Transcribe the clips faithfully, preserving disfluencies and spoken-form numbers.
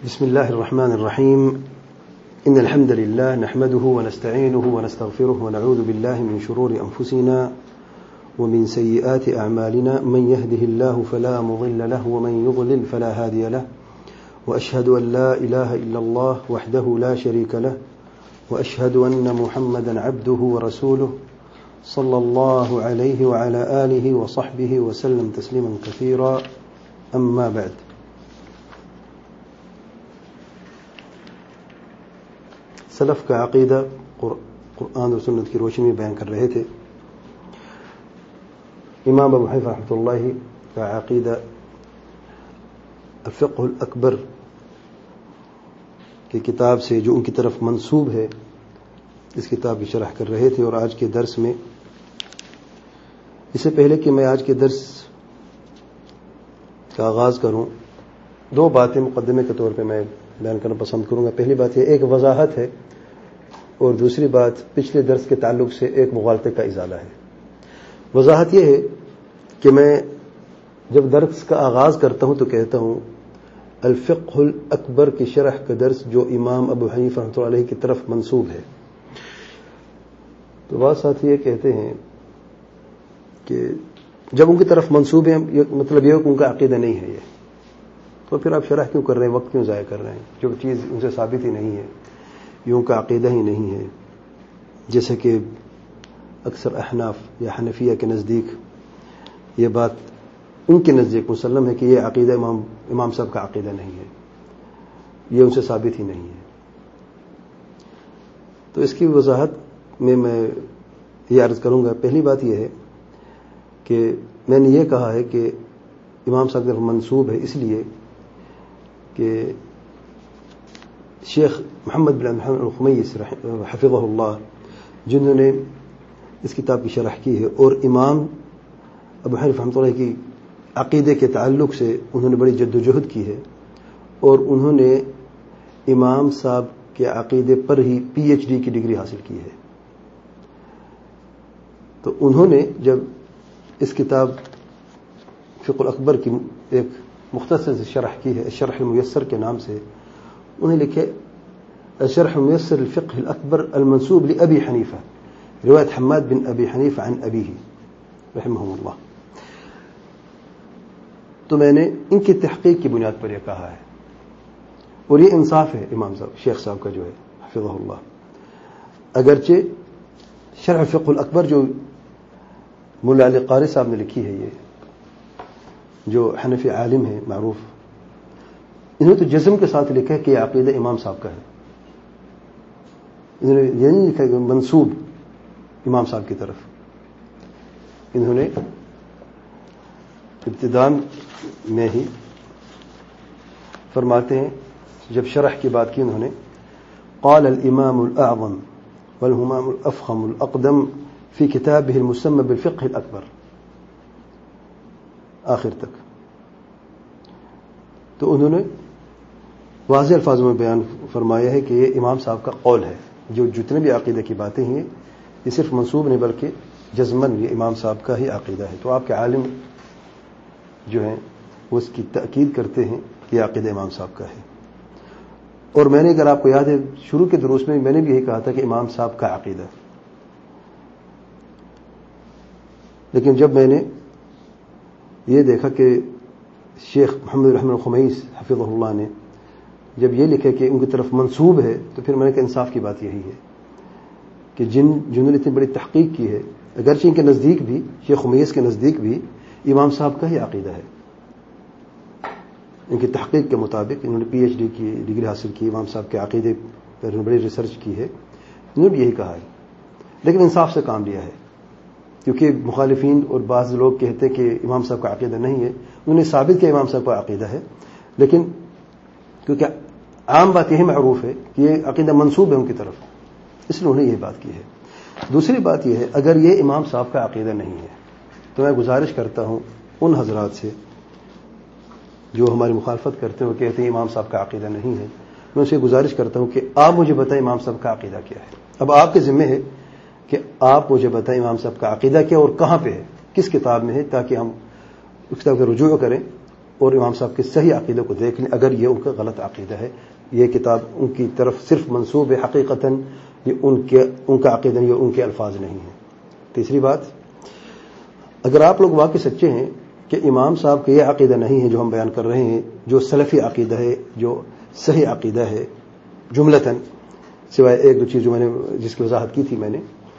بسم الله الرحمن الرحيم. إن الحمد لله نحمده ونستعينه ونستغفره ونعوذ بالله من شرور أنفسنا ومن سيئات أعمالنا. من يهده الله فلا مضل له ومن يضلل فلا هادي له. وأشهد أن لا إله إلا الله وحده لا شريك له وأشهد أن محمدا عبده ورسوله صلى الله عليه وعلى آله وصحبه وسلم تسليما كثيرا. أما بعد. سلف کا عقیدہ قرآن اور سنت کی روشنی میں بیان کر رہے تھے. امام ابو حنیفہ رحمۃ اللہ کا عقیدہ الفقہ الاکبر کی کتاب سے جو ان کی طرف منسوب ہے اس کتاب کی شرح کر رہے تھے. اور آج کے درس میں اس سے پہلے کہ میں آج کے درس کا آغاز کروں دو باتیں مقدمے کے طور پہ میں بیان کرنا پسند کروں گا. پہلی بات یہ ایک وضاحت ہے اور دوسری بات پچھلے درس کے تعلق سے ایک مغالطے کا ازالہ ہے. وضاحت یہ ہے کہ میں جب درس کا آغاز کرتا ہوں تو کہتا ہوں الفقہ الاکبر کی شرح کا درس جو امام ابو حنیفہ رحمۃ اللہ علیہ کی طرف منسوب ہے. تو بعض ساتھی یہ کہتے ہیں کہ جب ان کی طرف منسوب ہے مطلب یہ کہ ان کا عقیدہ نہیں ہے یہ تو پھر آپ شرح کیوں کر رہے ہیں, وقت کیوں ضائع کر رہے ہیں, جو چیز ان سے ثابت ہی نہیں ہے, یوں کا عقیدہ ہی نہیں ہے. جیسے کہ اکثر احناف یا حنفیہ کے نزدیک یہ بات ان کے نزدیک مسلم ہے کہ یہ عقیدہ امام امام صاحب کا عقیدہ نہیں ہے, یہ ان سے ثابت ہی نہیں ہے. تو اس کی وضاحت میں میں یہ عرض کروں گا. پہلی بات یہ ہے کہ میں نے یہ کہا ہے کہ امام صاحب کا منسوب ہے اس لیے کہ شیخ محمد بن محمد الخمیس حفظہ اللہ جنہوں نے اس کتاب کی شرح کی ہے اور امام ابو حنیفہ رحمۃ اللہ کی عقیدے کے تعلق سے انہوں نے بڑی جد و جہد کی ہے اور انہوں نے امام صاحب کے عقیدے پر ہی پی ایچ ڈی کی ڈگری حاصل کی ہے. تو انہوں نے جب اس کتاب فقہ الاکبر کی ایک مختصر شرح کی ہے شرح المیسر کے نام سے, انہیں لکھے شرح المیسر الفقہ الاکبر المنسوب لابی حنیفہ روایت حماد بن ابی حنیفہ عن ابیہ رحمہ اللہ. تو میں نے ان کی تحقیق کی بنیاد پر یہ کہا ہے اور یہ انصاف ہے امام صاحب شیخ صاحب کا جو ہے حفظہ اللہ. اگرچہ شرح فقہ الاکبر جو مولا علی قاری صاحب نے لکھی ہے یہ جو حنفی عالم ہے معروف, انہوں نے تو جزم کے ساتھ لکھا ہے کہ یہ عقیدہ امام صاحب کا ہے. انہوں نے یہ نہیں لکھا کہ منسوب امام صاحب کی طرف. انہوں نے ابتداء میں ہی فرماتے ہیں جب شرح کی بات کی انہوں نے قال الامام الاعظم والهمام الافخم الاقدم فی کتابه المسمى بالفقہ الاکبر آخر تک. تو انہوں نے واضح الفاظوں میں بیان فرمایا ہے کہ یہ امام صاحب کا قول ہے. جو جتنے بھی عقیدے کی باتیں ہیں یہ صرف منسوب نہیں بلکہ جزمن یہ امام صاحب کا ہی عقیدہ ہے. تو آپ کے عالم جو ہیں وہ اس کی تأکید کرتے ہیں کہ یہ عقیدہ امام صاحب کا ہے. اور میں نے اگر آپ کو یاد ہے شروع کے دروس میں میں نے بھی یہی کہا تھا کہ امام صاحب کا عقیدہ, لیکن جب میں نے یہ دیکھا کہ شیخ محمد الرحمن الخمیس حفظہ اللہ نے جب یہ لکھے کہ ان کی طرف منسوب ہے تو پھر میں نے کہا انصاف کی بات یہی ہے کہ جن جنہوں نے اتنی بڑی تحقیق کی ہے اگرچہ ان کے نزدیک بھی شیخ خمیس کے نزدیک بھی امام صاحب کا ہی عقیدہ ہے. ان کی تحقیق کے مطابق انہوں نے پی ایچ ڈی کی ڈگری حاصل کی امام صاحب کے عقیدے پر بڑی ریسرچ کی ہے. انہوں نے بھی یہی کہا ہے لیکن انصاف سے کام لیا ہے کیونکہ مخالفین اور بعض لوگ کہتے کہ امام صاحب کا عقیدہ نہیں ہے. انہوں نے ثابت کیا امام صاحب کا عقیدہ ہے لیکن کیونکہ عام بات یہی معروف ہے کہ یہ عقیدہ منسوب ہے ان کی طرف, اس لیے انہوں نے یہ بات کی ہے. دوسری بات یہ ہے اگر یہ امام صاحب کا عقیدہ نہیں ہے تو میں گزارش کرتا ہوں ان حضرات سے جو ہماری مخالفت کرتے ہیں وہ کہتے ہیں امام صاحب کا عقیدہ نہیں ہے, میں ان سے گزارش کرتا ہوں کہ آپ مجھے بتائیں امام صاحب کا عقیدہ کیا ہے. اب آپ کے ذمہ ہے کہ آپ مجھے بتائیں امام صاحب کا عقیدہ کیا اور کہاں پہ ہے, کس کتاب میں ہے, تاکہ ہم اس کتاب کا رجوع کریں اور امام صاحب کے صحیح عقیدے کو دیکھ لیں اگر یہ ان کا غلط عقیدہ ہے. یہ کتاب ان کی طرف صرف منسوب ہے، حقیقتاً یہ ان کے ان کا عقیدہ نہیں، ان کے الفاظ نہیں ہیں. تیسری بات، اگر آپ لوگ واقعی سچے ہیں کہ امام صاحب کا یہ عقیدہ نہیں ہے جو ہم بیان کر رہے ہیں، جو سلفی عقیدہ ہے، جو صحیح عقیدہ ہے جملتاً، سوائے ایک دو چیز جو میں نے جس کی وضاحت کی تھی میں نے،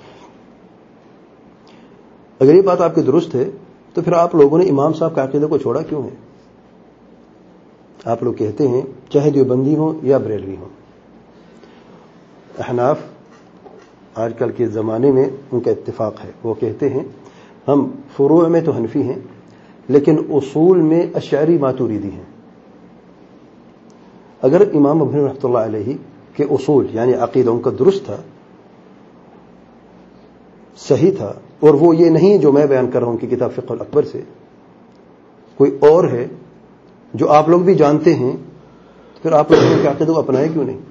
اگر یہ بات آپ کی درست ہے تو پھر آپ لوگوں نے امام صاحب کا عقیدہ کو چھوڑا کیوں ہے؟ آپ لوگ کہتے ہیں چاہے دیوبندی ہوں یا بریلوی ہوں، احناف آج کل کے زمانے میں ان کا اتفاق ہے، وہ کہتے ہیں ہم فروع میں تو حنفی ہیں لیکن اصول میں اشعری ماتوریدی ہیں. اگر امام ابو حنیفہ رحمۃ اللہ علیہ کے اصول یعنی عقیدہ ان کا درست تھا، صحیح تھا، اور وہ یہ نہیں جو میں بیان کر رہا ہوں کہ کتاب فقہ الاکبر سے، کوئی اور ہے جو آپ لوگ بھی جانتے ہیں، تو پھر آپ لوگوں کے عقیدے کو اپنائے کیوں نہیں؟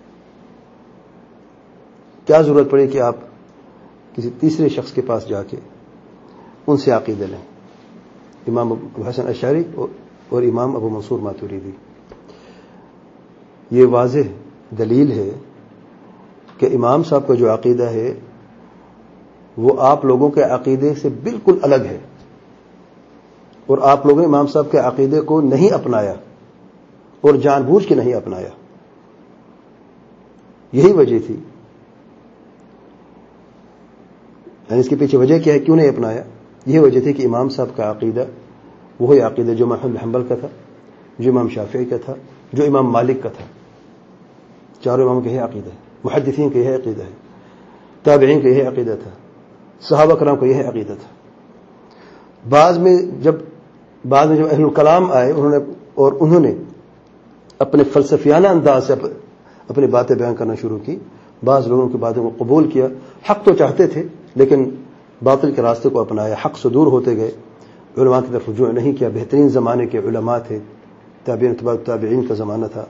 کیا ضرورت پڑے کہ آپ کسی تیسرے شخص کے پاس جا کے ان سے عقیدہ لیں؟ امام ابو حسن اشعری اور امام ابو منصور ماتوریدی. یہ واضح دلیل ہے کہ امام صاحب کا جو عقیدہ ہے وہ آپ لوگوں کے عقیدے سے بالکل الگ ہے، اور آپ لوگوں نے امام صاحب کے عقیدے کو نہیں اپنایا اور جان بوجھ کے نہیں اپنایا. یہی وجہ تھی، یعنی اس کے پیچھے وجہ کیا ہے کیوں نہیں اپنایا؟ یہ وجہ تھی کہ امام صاحب کا عقیدہ وہی عقیدہ جو احمد بن حنبل کا تھا، جو امام شافعی کا تھا، جو امام مالک کا تھا. چاروں اماموں کا یہ عقیدہ ہے، محدثین کا یہ عقیدہ ہے، تابعین کا یہ عقیدہ تھا، صحابہ کرام کا یہ عقیدہ تھا. بعض میں جب بعد میں جب اہل الکلام آئے انہوں نے اور انہوں نے اپنے فلسفیانہ انداز سے اپنی باتیں بیان کرنا شروع کی، بعض لوگوں کی باتوں کو قبول کیا، حق تو چاہتے تھے لیکن باطل کے راستے کو اپنایا، حق سے دور ہوتے گئے، علماء کی طرف رجوع نہیں کیا. بہترین زمانے کے علماء تھے، تابعین تبع تابعین کا زمانہ تھا،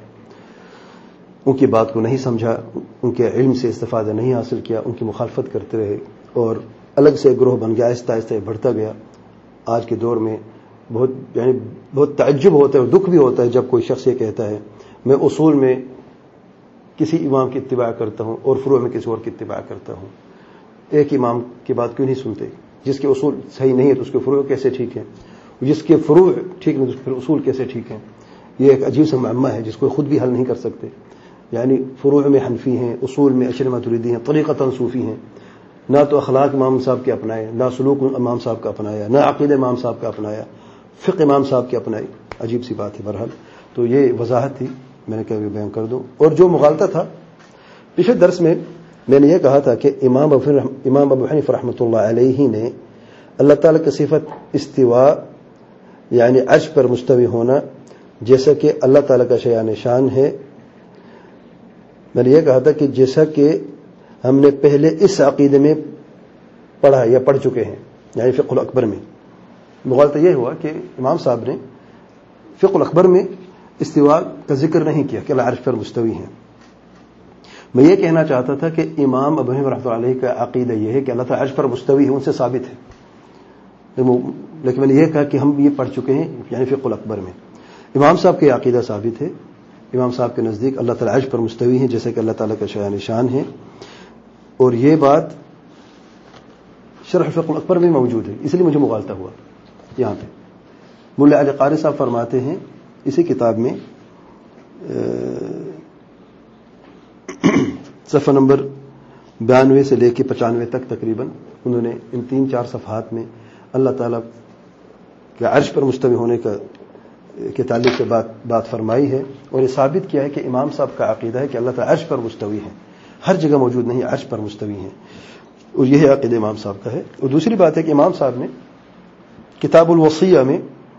ان کی بات کو نہیں سمجھا، ان کے علم سے استفادہ نہیں حاصل کیا، ان کی مخالفت کرتے رہے اور الگ سے گروہ بن گیا، آہستہ آہستہ بڑھتا گیا. آج کے دور میں بہت یعنی بہت تعجب ہوتا ہے اور دکھ بھی ہوتا ہے جب کوئی شخص یہ کہتا ہے میں اصول میں کسی امام کی اتباع کرتا ہوں اور فروع میں کسی اور کی اتباع کرتا ہوں. ایک امام کی بات کیوں نہیں سنتے؟ جس کے اصول صحیح نہیں ہے تو اس کے فروع کیسے ٹھیک ہیں؟ جس کے فروع ٹھیک نہیں تو پھر اصول کیسے ٹھیک ہیں؟ یہ ایک عجیب سا معمہ ہے جس کو خود بھی حل نہیں کر سکتے. یعنی فروع میں حنفی ہیں، اصول میں اشعری ماتوریدی ہیں، طریقتاً صوفی ہیں، نہ تو اخلاق امام صاحب کے اپنائے، نہ سلوک امام صاحب کا اپنایا، نہ عقیدہ امام صاحب کا اپنایا، فقہ امام صاحب کی اپنائی. عجیب سی بات ہے. بہرحال تو یہ وضاحت تھی، میں نے کہا بیان کر دوں. اور جو مغالطہ تھا پچھلے درس میں میں نے یہ کہا تھا کہ امام ابو امام ابو حنیفہ رحمۃ اللہ علیہ نے اللہ تعالیٰ کی صفت استوا یعنی عرش پر مستوی ہونا جیسا کہ اللہ تعالیٰ کا شیان شان ہے، میں نے یہ کہا تھا کہ جیسا کہ ہم نے پہلے اس عقیدے میں پڑھا یا پڑھ چکے ہیں یعنی فقہ الاکبر میں. مغالطہ یہ ہوا کہ امام صاحب نے فقہ الاکبر میں استوا کا ذکر نہیں کیا کہ اللہ عرش پر مستوی ہیں. میں یہ کہنا چاہتا تھا کہ امام ابو حنیفہ رحمۃ اللہ علیہ کا عقیدہ یہ ہے کہ اللہ تعالیٰ عرش پر مستوی ہے، ان سے ثابت ہے. لیکن میں نے یہ کہا کہ ہم یہ پڑھ چکے ہیں یعنی فقہ الاکبر میں. امام صاحب کا عقیدہ ثابت ہے، امام صاحب کے نزدیک اللہ تعالیٰ عرش پر مستوی ہیں جیسے کہ اللہ تعالیٰ کا شان شان ہے. اور یہ بات شرح فقہ الاکبر میں موجود ہے، اس لیے مجھے مغالطہ ہوا. یہاں پہ ملا علی قاری صاحب فرماتے ہیں اسی کتاب میں صفحہ نمبر بانوے سے لے کے پچانوے تک تقریباً انہوں نے ان تین چار صفحات میں اللہ تعالیٰ کے عرش پر مستوی ہونے کا کے تعلق سے بات بات فرمائی ہے اور یہ ثابت کیا ہے کہ امام صاحب کا عقیدہ ہے کہ اللہ تعالیٰ عرش پر مستوی ہے، ہر جگہ موجود نہیں، عرش پر مستوی ہیں، اور یہ عقیدہ امام صاحب کا ہے. اور دوسری بات ہے کہ امام صاحب نے کتاب الوصیہ میں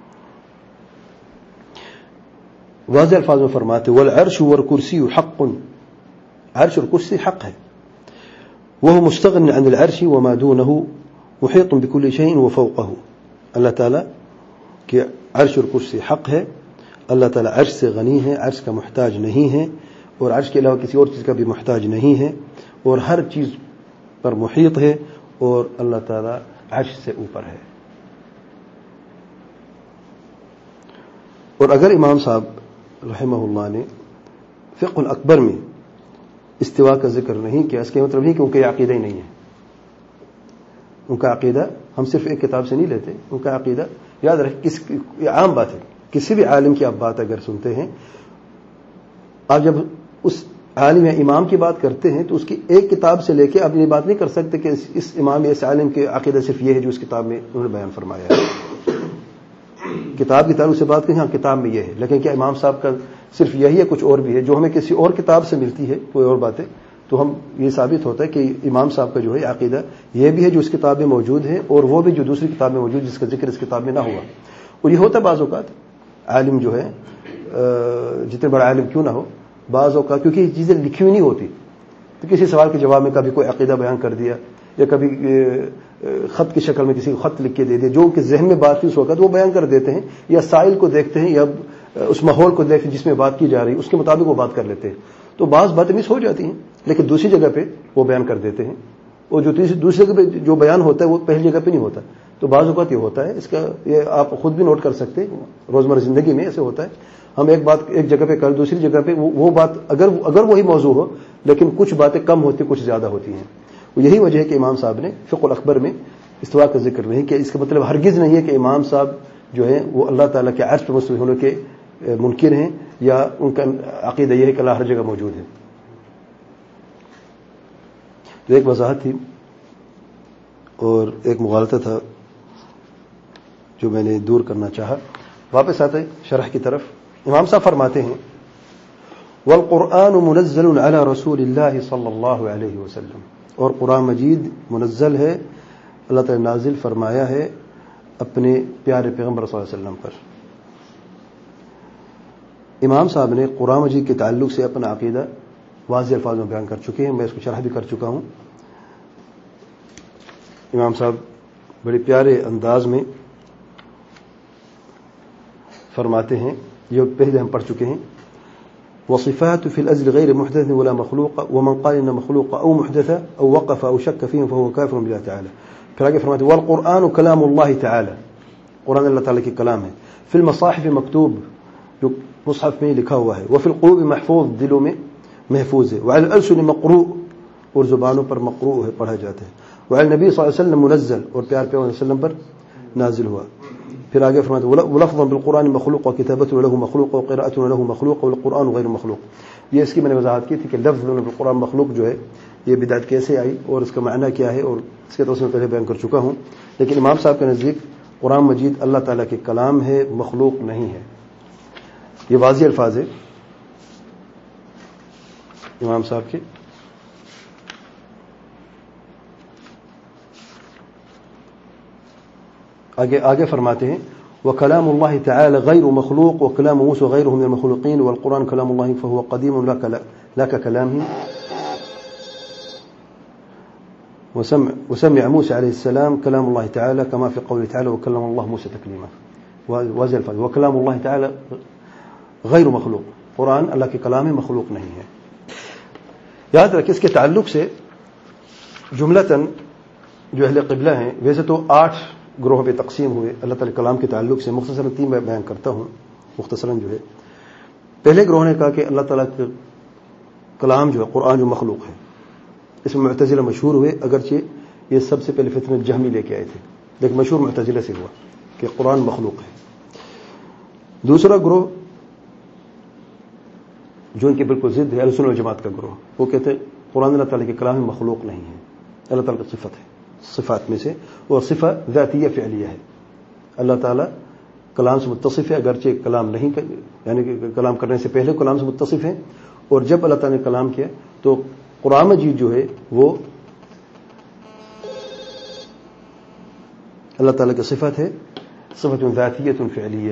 واضح الفاظ میں فرماتے والعرش والکرسی حق، عرش اور کرسی حق ہے، وہ مستغن عن العرش وما دونه محیط بكل شيء وفوقه. اللہ تعالیٰ کہ عرش اور کرسی حق ہے، اللہ تعالیٰ عرش سے غنی ہے، عرش کا محتاج نہیں ہے اور عرش کے علاوہ کسی اور چیز کا بھی محتاج نہیں ہے اور ہر چیز پر محیط ہے اور اللہ تعالیٰ عرش سے اوپر ہے. اور اگر امام صاحب رحمہ اللہ نے فقہ الاکبر میں استوا کا ذکر نہیں کیا، اس کے مطلب نہیں کہ ان کا عقیدہ ہی نہیں ہے. ان کا عقیدہ ہم صرف ایک کتاب سے نہیں لیتے. ان کا عقیدہ یاد رکھ، کس یہ عام بات ہے، کسی بھی عالم کی آپ بات اگر سنتے ہیں، آپ جب اس عالم یا امام کی بات کرتے ہیں تو اس کی ایک کتاب سے لے کے آپ یہ بات نہیں کر سکتے کہ اس امام یا اس عالم کے عقیدہ صرف یہ ہے جو اس کتاب میں انہوں نے بیان فرمایا ہے. کتاب کی تعلق سے بات کریں، ہاں کتاب میں یہ ہے، لیکن کیا امام صاحب کا صرف یہی ہے، کچھ اور بھی ہے جو ہمیں کسی اور کتاب سے ملتی ہے، کوئی اور باتیں، تو ہم یہ ثابت ہوتا ہے کہ امام صاحب کا جو ہے عقیدہ یہ بھی ہے جو اس کتاب میں موجود ہے، اور وہ بھی جو دوسری کتاب میں موجود جس کا ذکر اس کتاب میں نہ ہوا. اور یہ ہوتا ہے بعض اوقات عالم جو ہے جتنے بڑا عالم کیوں نہ ہو، بعض اوقات کیونکہ یہ چیزیں لکھی ہوئی نہیں ہوتی تو کسی سوال کے جواب میں کبھی کوئی عقیدہ بیان کر دیا، یا کبھی خط کی شکل میں کسی کو خط لکھ کے دے دیا، جو ان کے ذہن میں بات تھی اس وقت وہ بیان کر دیتے ہیں، یا سائل کو دیکھتے ہیں یا اس ماحول کو دیکھتے ہیں جس میں بات کی جا رہی ہے اس کے مطابق وہ بات کر لیتے ہیں. تو بعض باتیں مس ہو جاتی ہیں لیکن دوسری جگہ پہ وہ بیان کر دیتے ہیں، اور جو دوسری جگہ پہ جو بیان ہوتا ہے وہ پہلی جگہ پہ نہیں ہوتا. تو بعض اوقات یہ ہوتا ہے، اس کا یہ آپ خود بھی نوٹ کر سکتے ہیں، روزمرہ زندگی میں ایسے ہوتا ہے. ہم ایک بات ایک جگہ پہ کر دوسری جگہ پہ وہ بات اگر اگر وہی موضوع ہو لیکن کچھ باتیں کم ہوتی کچھ زیادہ ہوتی ہیں. یہی وجہ ہے کہ امام صاحب نے فقہ الاکبر میں استوا کا ذکر نہیں کیا. اس کا مطلب ہرگز نہیں ہے کہ امام صاحب جو ہے وہ اللہ تعالیٰ کے عرش پر مستوی ہونے کے منکر ہیں، یا ان کا عقیدہ یہ ہے کہ اللہ ہر جگہ موجود ہے. تو ایک وضاحت تھی اور ایک مغالطہ تھا جو میں نے دور کرنا چاہا. واپس آتے شرح کی طرف. امام صاحب فرماتے ہیں والقرآن منزل علی رسول اللہ صلی اللہ علیہ وسلم، اور قرآن مجید منزل ہے، اللہ تعالی نازل فرمایا ہے اپنے پیارے پیغمبر صلی اللہ علیہ وسلم پر. امام صاحب نے قرآن مجید کے تعلق سے اپنا عقیدہ واضح الفاظ میں بیان کر چکے ہیں، میں اس کو شرح بھی کر چکا ہوں. امام صاحب بڑے پیارے انداز میں فرماتے ہیں، جو پہلے ہم پڑھ چکے ہیں، وصفات في الأزل غير محدث ولا مخلوق ومن قال إن مخلوق أو محدثة أو وقف أو شك فيهم فهو كافر بالله تعالى. پھر آگے فرماتے ہیں والقرآن كلام الله تعالى، قرآن اللہ تعالیٰ کی کلام ہے، في المصاحف مکتوب، جو مصحف میں لکھا ہوا ہے، وفي القلوب محفوظ، دلوں میں محفوظ ہے، وعلى الألسن مقروء، اور زبانوں پر مقروء ہے، پڑھا جاتا ہے، وعلى النبي صلی اللہ علیہ وسلم منزل، اور پیار پیغمبر صلی اللہ علیہ وسلم پر نازل ہوا. پھر آگے فرماتے ہیں ولفظا بالقرآن مخلوق وكتابته له مخلوق وقراءته له مخلوق والقرآن غیر مخلوق. یہ اس کی میں نے وضاحت کی تھی کہ لفظ بالقرآن مخلوق جو ہے یہ بدعت کیسے آئی اور اس کا معنی کیا ہے، اور اس کے توسط میں پہلے بیان کر چکا ہوں. لیکن امام صاحب کے نزدیک قرآن مجید اللہ تعالیٰ کے کلام ہے، مخلوق نہیں ہے. یہ واضح الفاظ ہے امام صاحب کے. آگے آگے فرماتے ہیں وكلام الله تعالى غير مخلوق وكلام موسى غيره من المخلوقين والقرآن كلام الله فهو قديم لا ككلامه وسمع, وسمع موسى عليه السلام كلام الله تعالى كما في قوله تعالى وكلم الله موسى تكليما. وكلام الله تعالى غير مخلوق، قرآن اللہ کے کلام ہے، مخلوق نہیں ہے. یاد رکھیں اس کے تعلق سے جملتاً جو اہل قبلہ ہیں ویسے تو آٹھ گروہوں پہ تقسیم ہوئے اللہ تعالی کلام کے تعلق سے. مختصراً تین میں بیان کرتا ہوں. مختصراً جو ہے پہلے گروہ نے کہا کہ اللہ تعالیٰ کا کلام جو ہے قرآن جو مخلوق ہے. اس میں معتزلہ مشہور ہوئے، اگرچہ یہ سب سے پہلے فتنہ جہمی لے کے آئے تھے، لیکن مشہور معتزلہ سے ہوا کہ قرآن مخلوق ہے. دوسرا گروہ جو ان کے بالکل ضد ہے، اہل سنت والجماعت کا گروہ، وہ کہتے ہیں قرآن اللہ تعالیٰ کے کلام میں مخلوق نہیں ہے، اللہ تعالیٰ کی صفت ہے، صفات میں سے، اور صفت ذاتیہ فعلیہ ہے. اللہ تعالیٰ کلام سے متصف ہے، اگرچہ کلام نہیں کر یعنی کہ کلام کرنے سے پہلے کلام سے متصف ہے، اور جب اللہ تعالیٰ نے کلام کیا تو قرآن مجید جو ہے وہ اللہ تعالیٰ کی صفت ہے، صفت ذاتیہ فعلیہ،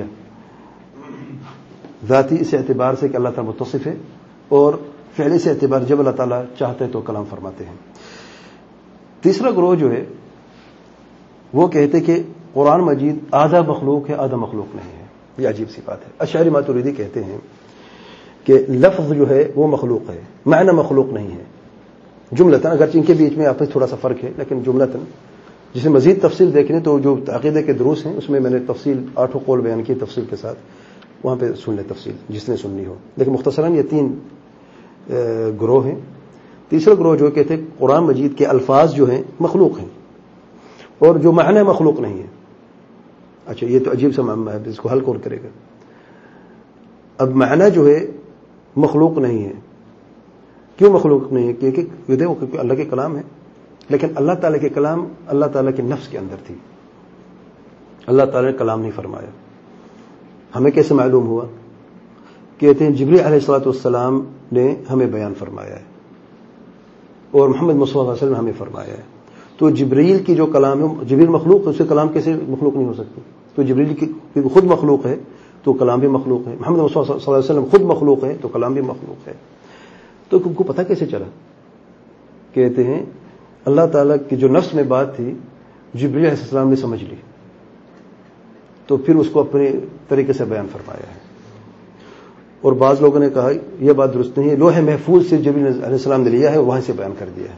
ذاتی اس اعتبار سے کہ اللہ تعالیٰ متصف ہے، اور فعلی سے اعتبار جب اللہ تعالیٰ چاہتے ہیں تو کلام فرماتے ہیں. تیسرا گروہ جو ہے وہ کہتے کہ قرآن مجید آدھا مخلوق ہے، آدھا مخلوق نہیں ہے. یہ عجیب سی بات ہے. اشعری ماتوریدی کہتے ہیں کہ لفظ جو ہے وہ مخلوق ہے، معنی مخلوق نہیں ہے. جملتاً اگرچہ ان کے بیچ میں آپس تھوڑا سا فرق ہے، لیکن جملتاً جسے مزید تفصیل دیکھنے تو جو عقیدے کے دروس ہیں اس میں میں نے تفصیل آٹھوں قول بیان کی تفصیل کے ساتھ. وہاں پہ سن لے تفصیل جس نے سننی ہو. لیکن مختصراً یہ تین گروہ ہیں. تیسرا گروہ جو کہتے ہیں قرآن مجید کے الفاظ جو ہیں مخلوق ہیں اور جو معنی مخلوق نہیں ہے. اچھا یہ تو عجیب سا معاملہ ہے, اس کو حل کون کرے گا؟ اب معنی جو ہے مخلوق نہیں ہے. کیوں مخلوق نہیں ہے؟ کیونکہ یہ دیکھو کیونکہ اللہ کے کلام ہے, لیکن اللہ تعالیٰ کے کلام اللہ تعالیٰ کے نفس کے اندر تھی. اللہ تعالیٰ نے کلام نہیں فرمایا. ہمیں کیسے معلوم ہوا؟ کہتے ہیں جبریل علیہ الصلوۃ والسلام نے ہمیں بیان فرمایا ہے اور محمد مصطفیٰ صلی اللہ علیہ وسلم نے ہمیں فرمایا ہے. تو جبریل کی جو کلام ہے, جبریل مخلوق ہے, اس سے کلام کیسے مخلوق نہیں ہو سکتی؟ تو جبریل کی خود مخلوق ہے تو کلام بھی مخلوق ہے. محمد مصطفیٰ صلی اللہ علیہ وسلم خود مخلوق ہے تو کلام بھی مخلوق ہے. تو تم کو پتہ کیسے چلا؟ کہتے ہیں اللہ تعالیٰ کی جو نفس میں بات تھی جبریل علیہ السلام نے سمجھ لی تو پھر اس کو اپنے طریقے سے بیان فرمایا ہے. اور بعض لوگوں نے کہا یہ بات درست نہیں ہے, لوح محفوظ سے جبریل علیہ السلام نے لیا ہے وہاں سے بیان کر دیا ہے.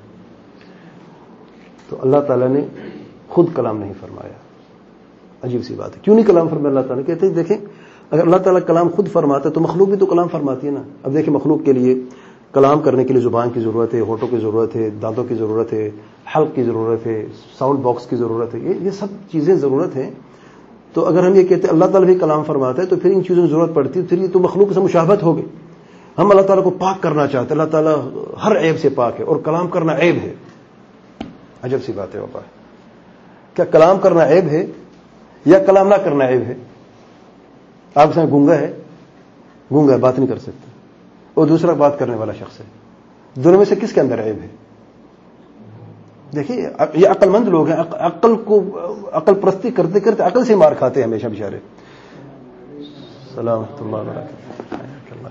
تو اللہ تعالیٰ نے خود کلام نہیں فرمایا. عجیب سی بات ہے, کیوں نہیں کلام فرمایا اللہ تعالیٰ؟ کہتے ہیں دیکھیں اگر اللہ تعالیٰ کلام خود فرماتا ہے تو مخلوق بھی تو کلام فرماتی ہے نا. اب دیکھیں مخلوق کے لیے کلام کرنے کے لیے زبان کی ضرورت ہے, ہونٹوں کی ضرورت ہے, دانتوں کی ضرورت ہے, حلق کی ضرورت ہے, ساؤنڈ باکس کی ضرورت ہے, یہ یہ سب چیزیں ضرورت ہیں. تو اگر ہم یہ کہتے ہیں اللہ تعالیٰ بھی کلام فرماتا ہے تو پھر ان چیزوں کی ضرورت پڑتی ہے, پھر یہ تو مخلوق سے مشابہت ہوگی. ہم اللہ تعالیٰ کو پاک کرنا چاہتے ہیں, اللہ تعالیٰ ہر عیب سے پاک ہے اور کلام کرنا عیب ہے. عجب سی بات ہے بابا, کیا کلام کرنا عیب ہے یا کلام نہ کرنا عیب ہے؟ آپ سے گونگا ہے, گونگا ہے, بات نہیں کر سکتا, اور دوسرا بات کرنے والا شخص ہے, دونوں میں سے کس کے اندر عیب ہے؟ دیکھیے یہ عقل مند لوگ ہیں, عقل کو عقل پرستی کرتے کرتے عقل سے مار کھاتے ہیں ہمیشہ بیچارے. سلامت اللہ وبرکاتہ.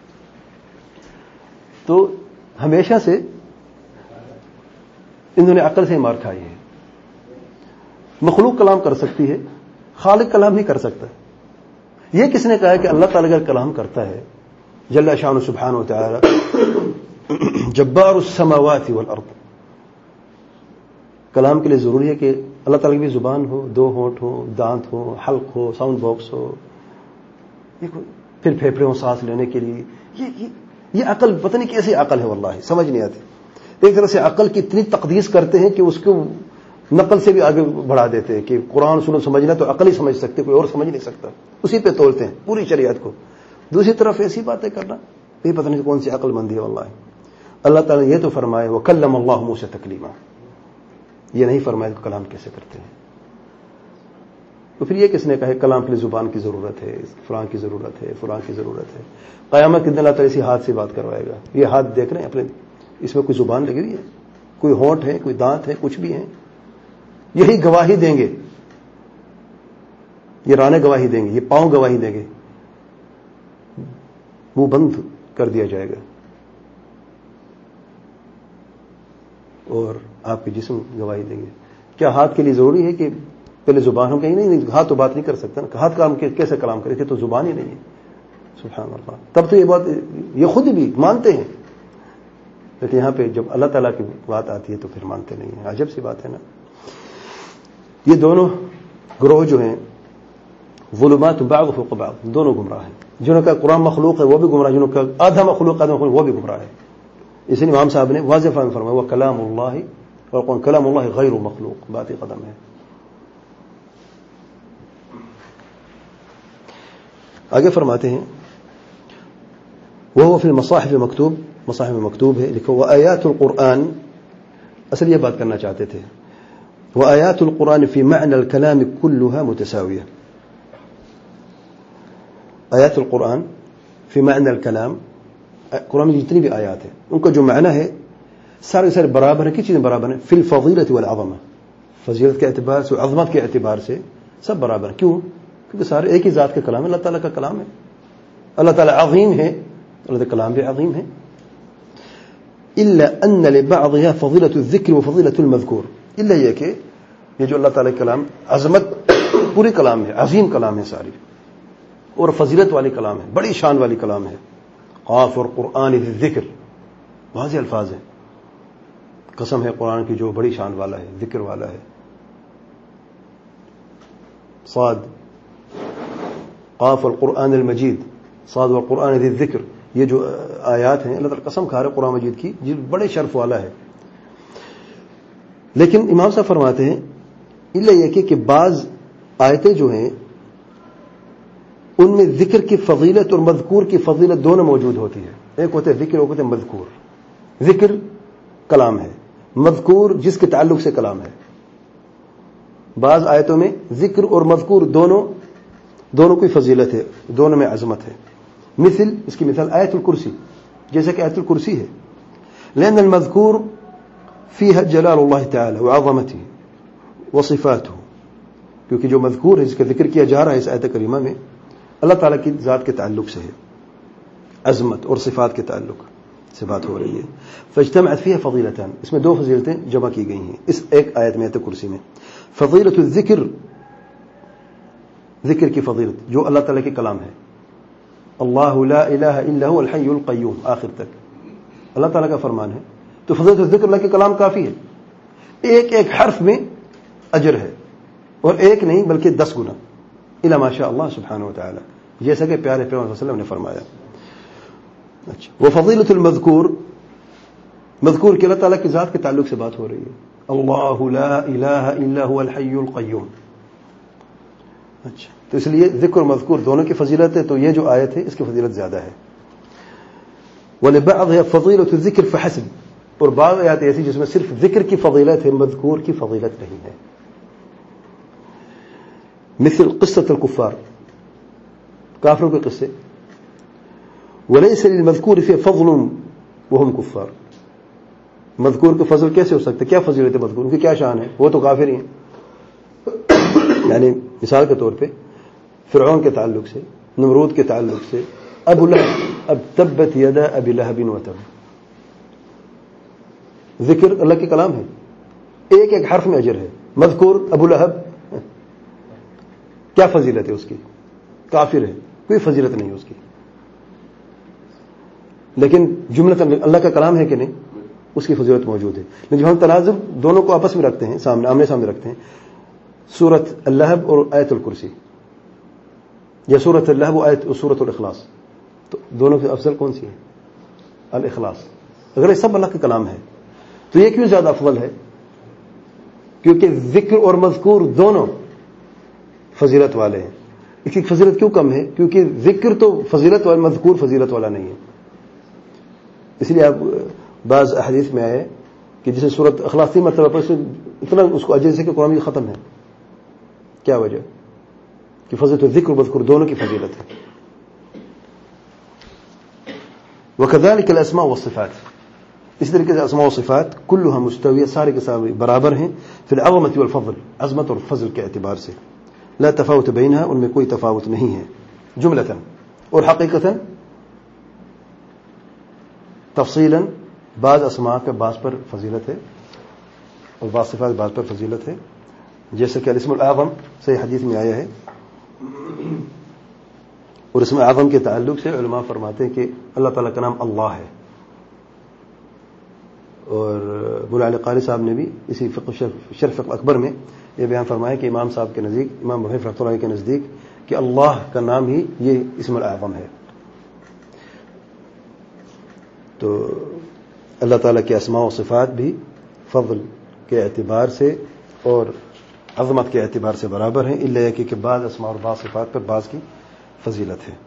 تو ہمیشہ سے انہوں نے عقل سے مار کھائی ہے. مخلوق کلام کر سکتی ہے, خالق کلام نہیں کر سکتا. یہ کس نے کہا کہ اللہ تعالیٰ اگر کلام کرتا ہے جل شان سبحانہ و تعالی جبار السماوات والارض, کلام کے لیے ضروری ہے کہ اللہ تعالیٰ کی بھی زبان ہو, دو ہونٹ ہو, دانت ہو, حلق ہو, ساؤنڈ باکس ہو, پھر پھیپھڑے ہوں سانس لینے کے لیے. یہ یہ, یہ عقل پتہ نہیں کیسی عقل ہے, واللہ سمجھ نہیں آتی. ایک طرح سے عقل کی اتنی تقدیس کرتے ہیں کہ اس کو نقل سے بھی آگے بڑھا دیتے ہیں کہ قرآن سنو سمجھنا تو عقل ہی سمجھ سکتے, کوئی اور سمجھ نہیں سکتا, اسی پہ تولتے ہیں پوری شریعت کو. دوسری طرف ایسی باتیں کرنا, یہ پتہ نہیں کون سی عقل مندی ہے واللہ. اللہ تعالیٰ نے یہ تو فرمائے وَكَلَّمَ اللَّهُ مُوسَىٰ تَكْلِيمًا, یہ نہیں فرمایا کہ کلام کیسے کرتے ہیں. تو پھر یہ کس نے کہا ہے کلام کے لیے زبان کی ضرورت ہے, فلاں کی ضرورت ہے, فلاں کی ضرورت ہے. قیامت کے دن اللہ تعالیٰ اسی ہاتھ سے بات کروائے گا. یہ ہاتھ دیکھ رہے ہیں اپنے, اس میں کوئی زبان لگی ہوئی ہے, کوئی ہونٹ ہے, کوئی دانت ہے, کچھ بھی ہے. یہی گواہی دیں گے, یہ رانے گواہی دیں گے, یہ پاؤں گواہی دیں گے, منہ بند کر دیا جائے گا, اور آپ کے جسم گواہی دیں گے. کیا ہاتھ کے لیے ضروری ہے کہ پہلے زبان ہو؟ کہیں نہیں, ہاتھ تو بات نہیں کر سکتا نا, ہاتھ کام کیسے کلام کرے, کہ تو زبان ہی نہیں ہے. سبحان اللہ. تب تو یہ بات یہ خود بھی مانتے ہیں, لیکن یہاں پہ جب اللہ تعالیٰ کی بات آتی ہے تو پھر مانتے نہیں ہیں. عجب سی بات ہے نا. یہ دونوں گروہ جو ہیں ظلمات بعض فوق بعض, دونوں گمراہ ہیں. جنہوں کا قرآن مخلوق ہے وہ بھی گمراہ, جنہوں کا آدھا مخلوق آدھا مخلوق وہ بھی گمراہ ہے. اس لیے امام صاحب نے واضح فرمایا وہ کلام اللہ اور قرآن کلام اللہ غیر مخلوق, بات قدم ہے. آگے فرماتے ہیں وہ فی المصاحف مکتوب, مصاحف میں مکتوب ہے, لکھو وآیات القرآن, اصل یہ بات کرنا چاہتے تھے, وآیات القرآن فی معنی الکلام کلها متساویہ. آیات القرآن فی معنی الکلام, قرآن میں جتنی بھی آیات ہیں ان کا جو معنی ہے سارے سارے برابر ہیں. کس چیز برابر ہیں؟ فی الفضیلۃ والعظمہ, فضیلت کے اعتبار سے, عظمت کے اعتبار سے سب برابر ہیں. کیوں؟ کیونکہ سارے ایک ہی ذات کا کلام ہے, اللہ تعالیٰ کا کلام ہے. اللہ تعالیٰ عظیم ہے, اللہ کا کلام بھی عظیم ہے. الا ان لبعضها فضیلۃ الذکر وفضیلۃ المذکور, الا یہ کہ یہ جو اللہ تعالیٰ کا کلام عظمت پوری کلام ہے, عظیم کلام ہے ساری, اور فضیلت والی کلام ہے, بڑی شان والی کلام ہے. قاف اور قرآن ذکر, واضح الفاظ ہیں. قسم ہے قرآن کی جو بڑی شان والا ہے, ذکر والا ہے. صاد قاف والقرآن المجید، صاد والقرآن ذی الذکر، یہ جو آیات ہیں اللہ تعالیٰ قسم کھا رہے قرآن مجید کی، جو بڑے شرف والا ہے. لیکن امام صاحب فرماتے ہیں الا یہ کہ, کہ بعض آیتیں جو ہیں ان میں ذکر کی فضیلت اور مذکور کی فضیلت دونوں موجود ہوتی ہے. ایک ہوتے ذکر، ایک ہوتے مذکور. ذکر کلام ہے، مذکور جس کے تعلق سے کلام ہے. بعض آیتوں میں ذکر اور مذکور دونوں دونوں کی فضیلت ہے، دونوں میں عظمت ہے. مثل اس کی مثال آیت الکرسی، جیسا کہ آیت الکرسی ہے. لأن المذکور فيها جلال اللہ تعالی وعظمته وصفاته، کیونکہ جو مذکور ہے جس کا ذکر کیا جا رہا ہے اس آیت کریمہ میں اللہ تعالیٰ کی ذات کے تعلق سے ہے، عظمت اور صفات کے تعلق سے بات ہو رہی ہے. فاجتمعت فيها فضیلتان، اس میں دو فضیلتیں جمع کی گئی ہیں اس ایک آیت میں، آیت کرسی میں. فضیلت الذکر، ذکر کی فضیلت جو اللہ تعالیٰ کے کلام ہے. اللہ لا الہ الا هو الحی القیوم، آخر تک اللہ تعالیٰ کا فرمان ہے. تو فضیلت الذکر اللہ کے کلام کافی ہے. ایک ایک حرف میں اجر ہے، اور ایک نہیں بلکہ دس گنا، الا ما شاء اللہ سبحانہ وتعالی، جیسا کہ پیارے پیغمبر صلی اللہ علیہ وسلم نے فرمایا. اچھا، وہ فضیلت المذکور، مذکور کہ اللہ تعالیٰ کی ذات کے تعلق سے بات ہو رہی ہے. اللہ لا الہ الا هو الحی القیوم. اچھا، تو اس لیے ذکر اور مذکور دونوں کی فضیلت ہے، تو یہ جو آیت ہے اس کی فضیلت زیادہ ہے. وَلِبَعْضِهَا فَضِيلَةُ الذِّكْرِ فَحَسْبُ، اور بعض آیات ایسی جس میں صرف ذکر کی فضیلت ہے، مذکور کی فضیلت نہیں ہے. مثل قصة الكفار، کافروں کے قصے. وَلَيْسَ لِلْمَذْكُورِ فِيهِ فَضْلٌ وَهُمْ كُفَّارٌ، مذکور کا فضل کیسے ہو سکتا ہے؟ کیا فضیلت ہے مذکور کی؟ کیا شان ہے؟ وہ تو کافر ہی ہیں. یعنی مثال کے طور پہ فرعون کے تعلق سے، نمرود کے تعلق سے، ابو لہب، اب تبت یدا ابی لہب وتب. ذکر اللہ کے کلام ہے، ایک ایک حرف میں اجر ہے. مذکور ابو لہب، کیا فضیلت ہے اس کی؟ کافر ہے، کوئی فضیلت نہیں اس کی. لیکن جملہ اللہ کا کلام ہے کہ نہیں، اس کی فضیلت موجود ہے. لیکن جب ہم تناظر دونوں کو آپس میں رکھتے ہیں، سامنے آمنے سامنے رکھتے ہیں، سورۃ اللہب اور آیت الکرسی، یا سورۃ اللہب و آیت سورۃ الاخلاص، تو دونوں سے افضل کون سی ہے؟ الاخلاص. اگر یہ سب اللہ کا کلام ہے تو یہ کیوں زیادہ افضل ہے؟ کیونکہ ذکر اور مذکور دونوں فضیلت والے ہیں. اس کی فضیلت کیوں کم ہے؟ کیونکہ ذکر تو فضیلت والا، مذکور فضیلت والا نہیں ہے. اس لیے آپ بعض احادیث میں آئے کہ جسے سورۃ اخلاص تین مرتبہ پر اتنا اس کو اجر سے کہ قرآن ختم ہے. کیا وجہ؟ کہ فضیلت ذکر و مذکور دونوں کی فضیلت ہے. وكذلك الاسماء والصفات، اسی طریقے سے اسماء و صفات كلها مستویہ، سارے کے سارے برابر ہیں، فی العظمۃ والفضل، عظمت اور فضل کے اعتبار سے. لا تفاوت بینها، ان میں کوئی تفاوت نہیں ہے جملتاً اور حقیقتاً. تفصیلاً بعض اسماء پہ بعض پر فضیلت ہے اور بعض صفات بعض پر فضیلت ہے. جیسے کہ الاسم الاعظم صحیح حدیث میں آیا ہے، اور اسم اعظم کے تعلق سے علماء فرماتے ہیں کہ اللہ تعالیٰ کا نام اللہ ہے. اور مولا علی قاری صاحب نے بھی اسی فقہ شرف فقہ اکبر میں یہ بیان فرمایا کہ امام صاحب کے نزدیک، امام محیف رحمۃ اللہ کے نزدیک، کہ اللہ کا نام ہی یہ اسم الاعظم ہے. تو اللہ تعالیٰ کے اسماء و صفات بھی فضل کے اعتبار سے اور عظمت کے اعتبار سے برابر ہیں، الا یہ کہ بعض اسماء اور بعض صفات پر بعض کی فضیلت ہے.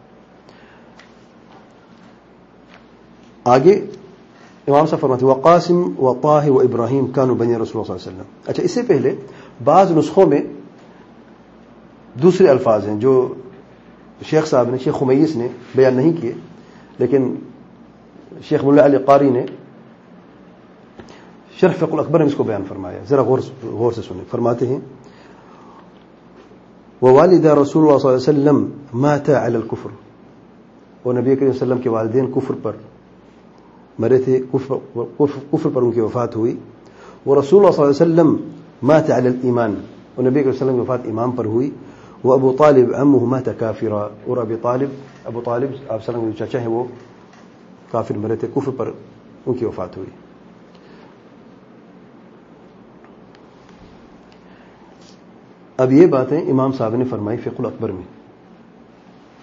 آگے امام صاحب فرماتے ہیں وقاسم وطاہ و ابراہیم کانوا بنی رسول اللہ صلی اللہ علیہ وسلم. اچھا، اس سے پہلے بعض نسخوں میں دوسرے الفاظ ہیں جو شیخ صاحب نے، شیخ خمیس نے بیان نہیں کیے، لیکن شیخ مولا علی قاری نے شرف فقہ الاکبر میں اس کو بیان فرمایا. ذرا غور غور سے سنیں. فرماتے ہیں ووالد رسول اللہ صلی اللہ علیہ وسلم مات علی الکفر، اور نبی کریم صلی اللہ علیہ وسلم کے والدین کفر پر مرے تھے، کفر پر ان کی وفات ہوئی. ورسول اللہ صلی اللہ علیہ وسلم مات علی الایمان، اور نبی کریم صلی اللہ علیہ وسلم کی وفات ایمان پر ہوئی. وابو طالب عمه مات کافرا، اور ابی طالب ابو طالب آپ صلی اللہ علیہ وسلم کے چچا ہیں وہ کافر مرے تھے، کفر پر ان کی وفات ہوئی. اب یہ باتیں امام صاحب نے فرمائی فقہ الاکبر میں.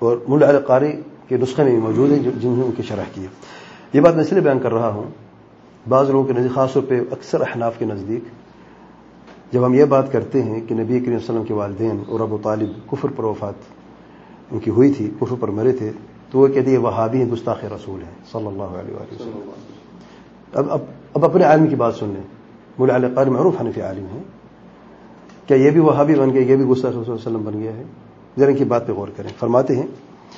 اور ملا علی قاری کے نسخے میں بھی موجود ہیں جنہوں نے ان کی شرح کی ہے. یہ بات میں اس لیے بیان کر رہا ہوں، بعض لوگوں کے نزدیک، خاص طور پہ اکثر احناف کے نزدیک، جب ہم یہ بات کرتے ہیں کہ نبی کریم صلی اللہ علیہ وسلم کے والدین اور ابو طالب کفر پر وفات ان کی ہوئی تھی، کفر پر مرے تھے، تو وہ کہتے ہیں وہابی ہیں، گستاخ رسول ہیں صلی اللہ علیہ وآلہ وسلم. اب اب اب اپنے عالم کی بات سن لیں. مولا علی قاری معروف حنفی عالم ہیں، کیا یہ بھی وہابی بن گیا، یہ بھی گستاخ رسول صلی اللہ علیہ وسلم بن گیا ہے؟ ذرا ان کی بات پہ غور کریں. فرماتے ہیں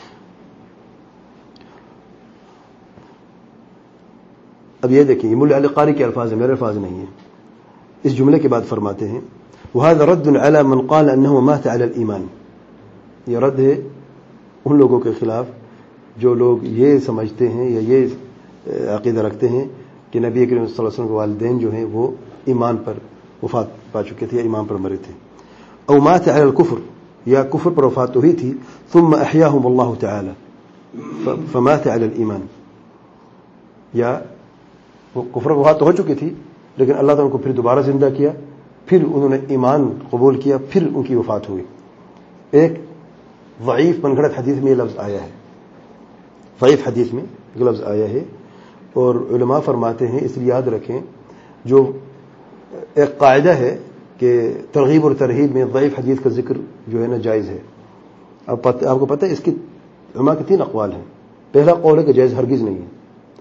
اب یہ دیکھیں، یہ مولا علی قاری کے الفاظ ہیں، میرے الفاظ نہیں ہیں. اس جملے کے بعد فرماتے ہیں وهذا رد على من قال انه مات على الايمان. یہ رد ہے ان لوگوں کے خلاف جو لوگ یہ سمجھتے ہیں یا یہ عقیدہ رکھتے ہیں کہ نبی کریم صلی اللہ علیہ وسلم کے والدین جو ہیں وہ ایمان پر وفات پا چکے تھے یا ایمان پر مرے تھے. او مات على الكفر، یا کفر پر وفات ہوئی تھی، ثم احیاهم الله تعالی فمات على الايمان، یا وہ کفر پر وفات ہو چکی تھی لیکن اللہ تعالیٰ ان کو پھر دوبارہ زندہ کیا، پھر انہوں نے ایمان قبول کیا، پھر ان کی وفات ہوئی. ایک ضعیف من گھڑت حدیث میں یہ لفظ آیا ہے، ضعیف حدیث میں یہ لفظ آیا ہے. اور علماء فرماتے ہیں، اس لیے یاد رکھیں، جو ایک قاعدہ ہے کہ ترغیب اور ترہیب میں ضعیف حدیث کا ذکر جو ہے نا جائز ہے. اب آپ کو پتہ ہے اس کی علماء کے تین اقوال ہیں. پہلا قول ہے کہ جائز ہرگز نہیں ہے،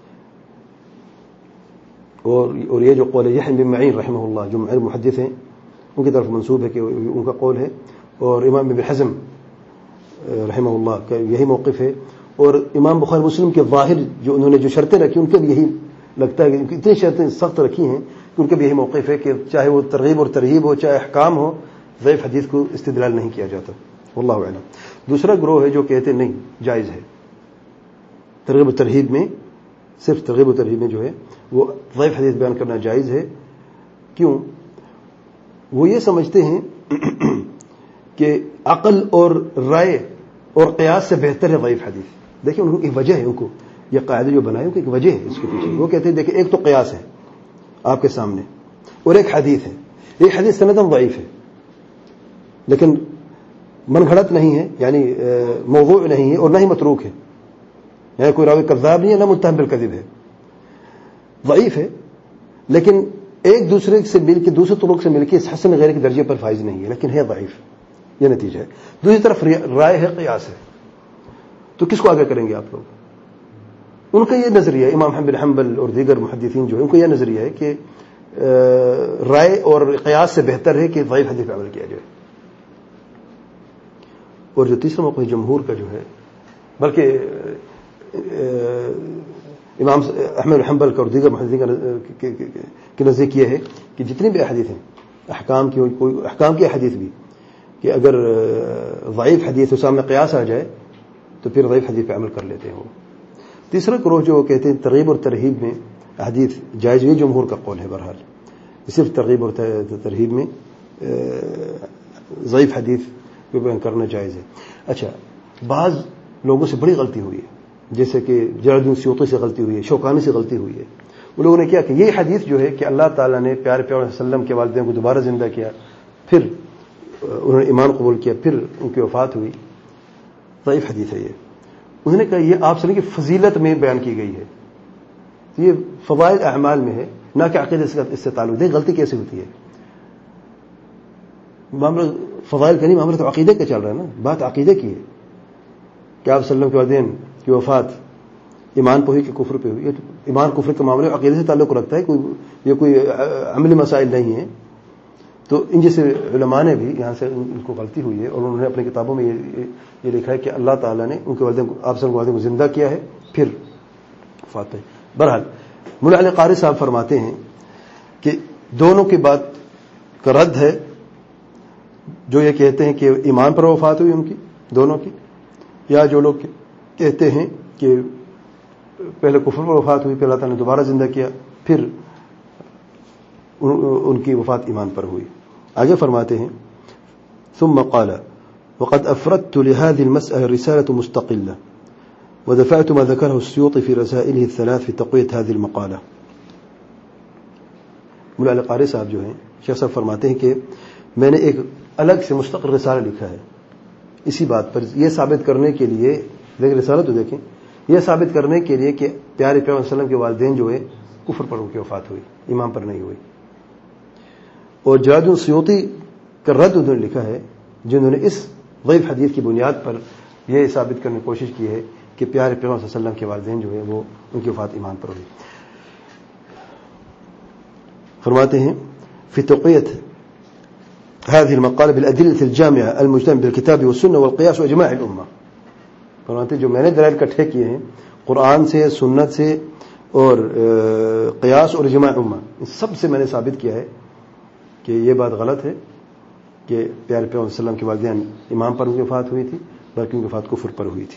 اور اور یہ جو قول ہے یحییٰ بن معین رحمہ اللہ جو محدث ہیں ان کی طرف منسوب ہے کہ ان کا قول ہے، اور امام ابن حزم رحمہ اللہ کا یہی موقف ہے، اور امام بخاری مسلم کے ظاہر جو انہوں نے جو شرطیں رکھی ان کے بھی یہی لگتا ہے کہ اتنی شرطیں سخت رکھی ہیں کہ ان کے بھی یہی موقف ہے کہ چاہے وہ ترغیب اور ترہیب ہو، چاہے احکام ہو، ضعیف حدیث کو استدلال نہیں کیا جاتا. واللہ اعلم. دوسرا گروہ ہے جو کہتے نہیں جائز ہے، ترغیب و ترہیب میں، صرف ترغیب و ترہیب میں جو ہے وہ ضعیف حدیث بیان کرنا جائز ہے. کیوں؟ وہ یہ سمجھتے ہیں کہ عقل اور رائے اور قیاس سے بہتر ہے ضعیف حدیث. دیکھیں ان کی وجہ ہے، ان کو یہ قاعدے جو بنائے ان کی ایک وجہ ہے اس کے پیچھے. وہ کہتے ہیں دیکھیں ایک تو قیاس ہے آپ کے سامنے، اور ایک حدیث ہے. ایک حدیث سنداً ضعیف ہے لیکن من گھڑت نہیں ہے، یعنی موضوع نہیں ہے اور نہ ہی متروک ہے، یعنی کوئی راوی کذاب نہیں ہے، نہ متہم بالکذب ہے. ضعیف ہے لیکن ایک دوسرے سے مل کے دوسرے طرق سے مل کے اس حسن غیر کے درجے پر فائز نہیں ہے، لیکن ہے ضعیف. یہ نتیجہ ہے. دوسری طرف رائے ہے، قیاس ہے. تو کس کو آگے کریں گے آپ لوگ؟ ان کا یہ نظریہ، امام احمد بن حنبل اور دیگر محدثین جو ہیں ان کا یہ نظریہ ہے کہ رائے اور قیاس سے بہتر ہے کہ ضعیف حدیث پر عمل کیا جائے. اور جو تیسرا موقع جمہور کا جو ہے، بلکہ امام احمد بن حنبل کا اور دیگر محدثین کے نزدیک یہ ہے کہ جتنی بھی احادیث ہیں احکام کی، کوئی احکام کی حدیث بھی، کہ اگر ضعیف حدیث کے سامنے قیاس آ جائے تو پھر ضعیف حدیث پہ عمل کر لیتے ہیں وہ. تیسرا گروہ جو کہتے ہیں ترغیب اور ترہیب میں حدیث جائز، یہ جمہور کا قول ہے. بہرحال صرف ترغیب اور ترہیب میں ضعیف حدیث کو بیان کرنا جائز ہے. اچھا، بعض لوگوں سے بڑی غلطی ہوئی ہے، جیسے کہ جلال الدین سیوطی سے غلطی ہوئی ہے، شوکانی سے غلطی ہوئی ہے. ان لوگوں نے کیا کہ یہ حدیث جو ہے کہ اللہ تعالیٰ نے پیارے پیارے وسلم کے والدین کو دوبارہ زندہ کیا، پھر انہوں نے ایمان قبول کیا، پھر ان کی وفات ہوئی، ضعیف حدیث ہے یہ. انہوں نے کہا یہ آپ صلی کی فضیلت میں بیان کی گئی ہے، یہ فضائل اعمال میں ہے، نہ کہ عقیدے اس سے تعلق. دیکھ غلطی کیسے ہوتی ہے. معاملہ فضائل کا نہیں، معاملہ تو عقیدے کا چل رہا ہے نا. بات عقیدے کی ہے کہ آپ صلی اللہ علیہ وسلم کے والدین کی وفات ایمان پہ ہوئی کہ کفر پہ ہوئی. یہ ایمان کفر کا معاملہ عقیدے سے تعلق رکھتا ہے، کوئی یہ کوئی عملی مسائل نہیں ہے. تو ان جیسے علماء نے بھی یہاں سے ان کو غلطی ہوئی ہے، اور انہوں نے اپنی کتابوں میں یہ یہ لکھا ہے کہ اللہ تعالیٰ نے ان کے والدین کو، آپ صلی اللہ علیہ وسلم کو زندہ کیا ہے پھر وفات پہ. بہرحال مولا علی قاری صاحب فرماتے ہیں کہ دونوں کی بات کا رد ہے جو یہ کہتے ہیں کہ ایمان پر وفات ہوئی ان کی دونوں کی، یا جو لوگ کہتے ہیں کہ پہلے کفر پر وفات ہوئی، پھر اللہ تعالیٰ نے دوبارہ زندہ کیا، پھر ان کی وفات ایمان پر ہوئی. آگے فرماتے ہیں ثم قال وقد افردت لهذه المسألة رسالة مستقلة ودفعت ما ذكره السيوطي في رسائله الثلاث في تقوية هذه المقالة. مولا علی قاری صاحب جو ہیں، شیخ صاحب فرماتے ہیں کہ میں نے ایک الگ سے مستقل رسالہ لکھا ہے اسی بات پر یہ ثابت کرنے کے لیے لیکن رسالت تو دیکھیں، یہ ثابت کرنے کے لیے کہ پیارے پیغمبر صلی اللہ علیہ وسلم کے والدین جو ہے کفر پر ان کی وفات ہوئی، ایمان پر نہیں ہوئی. اور جلال السیوطی کا رد انہوں نے لکھا ہے جنہوں نے اس ضعیف حدیث کی بنیاد پر یہ ثابت کرنے کی کوشش کی ہے کہ پیارے پیغمبر صلی اللہ علیہ وسلم کے والدین جو ہے وہ ان کی وفات ایمان پر ہوئی. فرماتے ہیں فی تقویت هذه المقالة بالأدلة الجامعة المجتمع بالكتاب والسنة والقياس وإجماع الأمة. فرماتے ہیں جو میں نے دلائل اکٹھے کیے ہیں قرآن سے، سنت سے اور قیاس اور اجماع امہ، ان سب سے میں نے ثابت کیا ہے کہ یہ بات غلط ہے کہ پیارے پیغمبر صلی اللہ علیہ وسلم کے والدین ایمان پر ان کی وفات ہوئی تھی، بلکہ ان کی وفات کفر پر ہوئی تھی.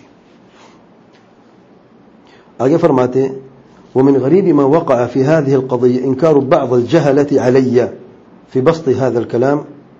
آگے فرماتے ہیں ومن غریب ما وقع في هذه القضية إنكار بعض الجهلة علي في بسط هذا الكلام.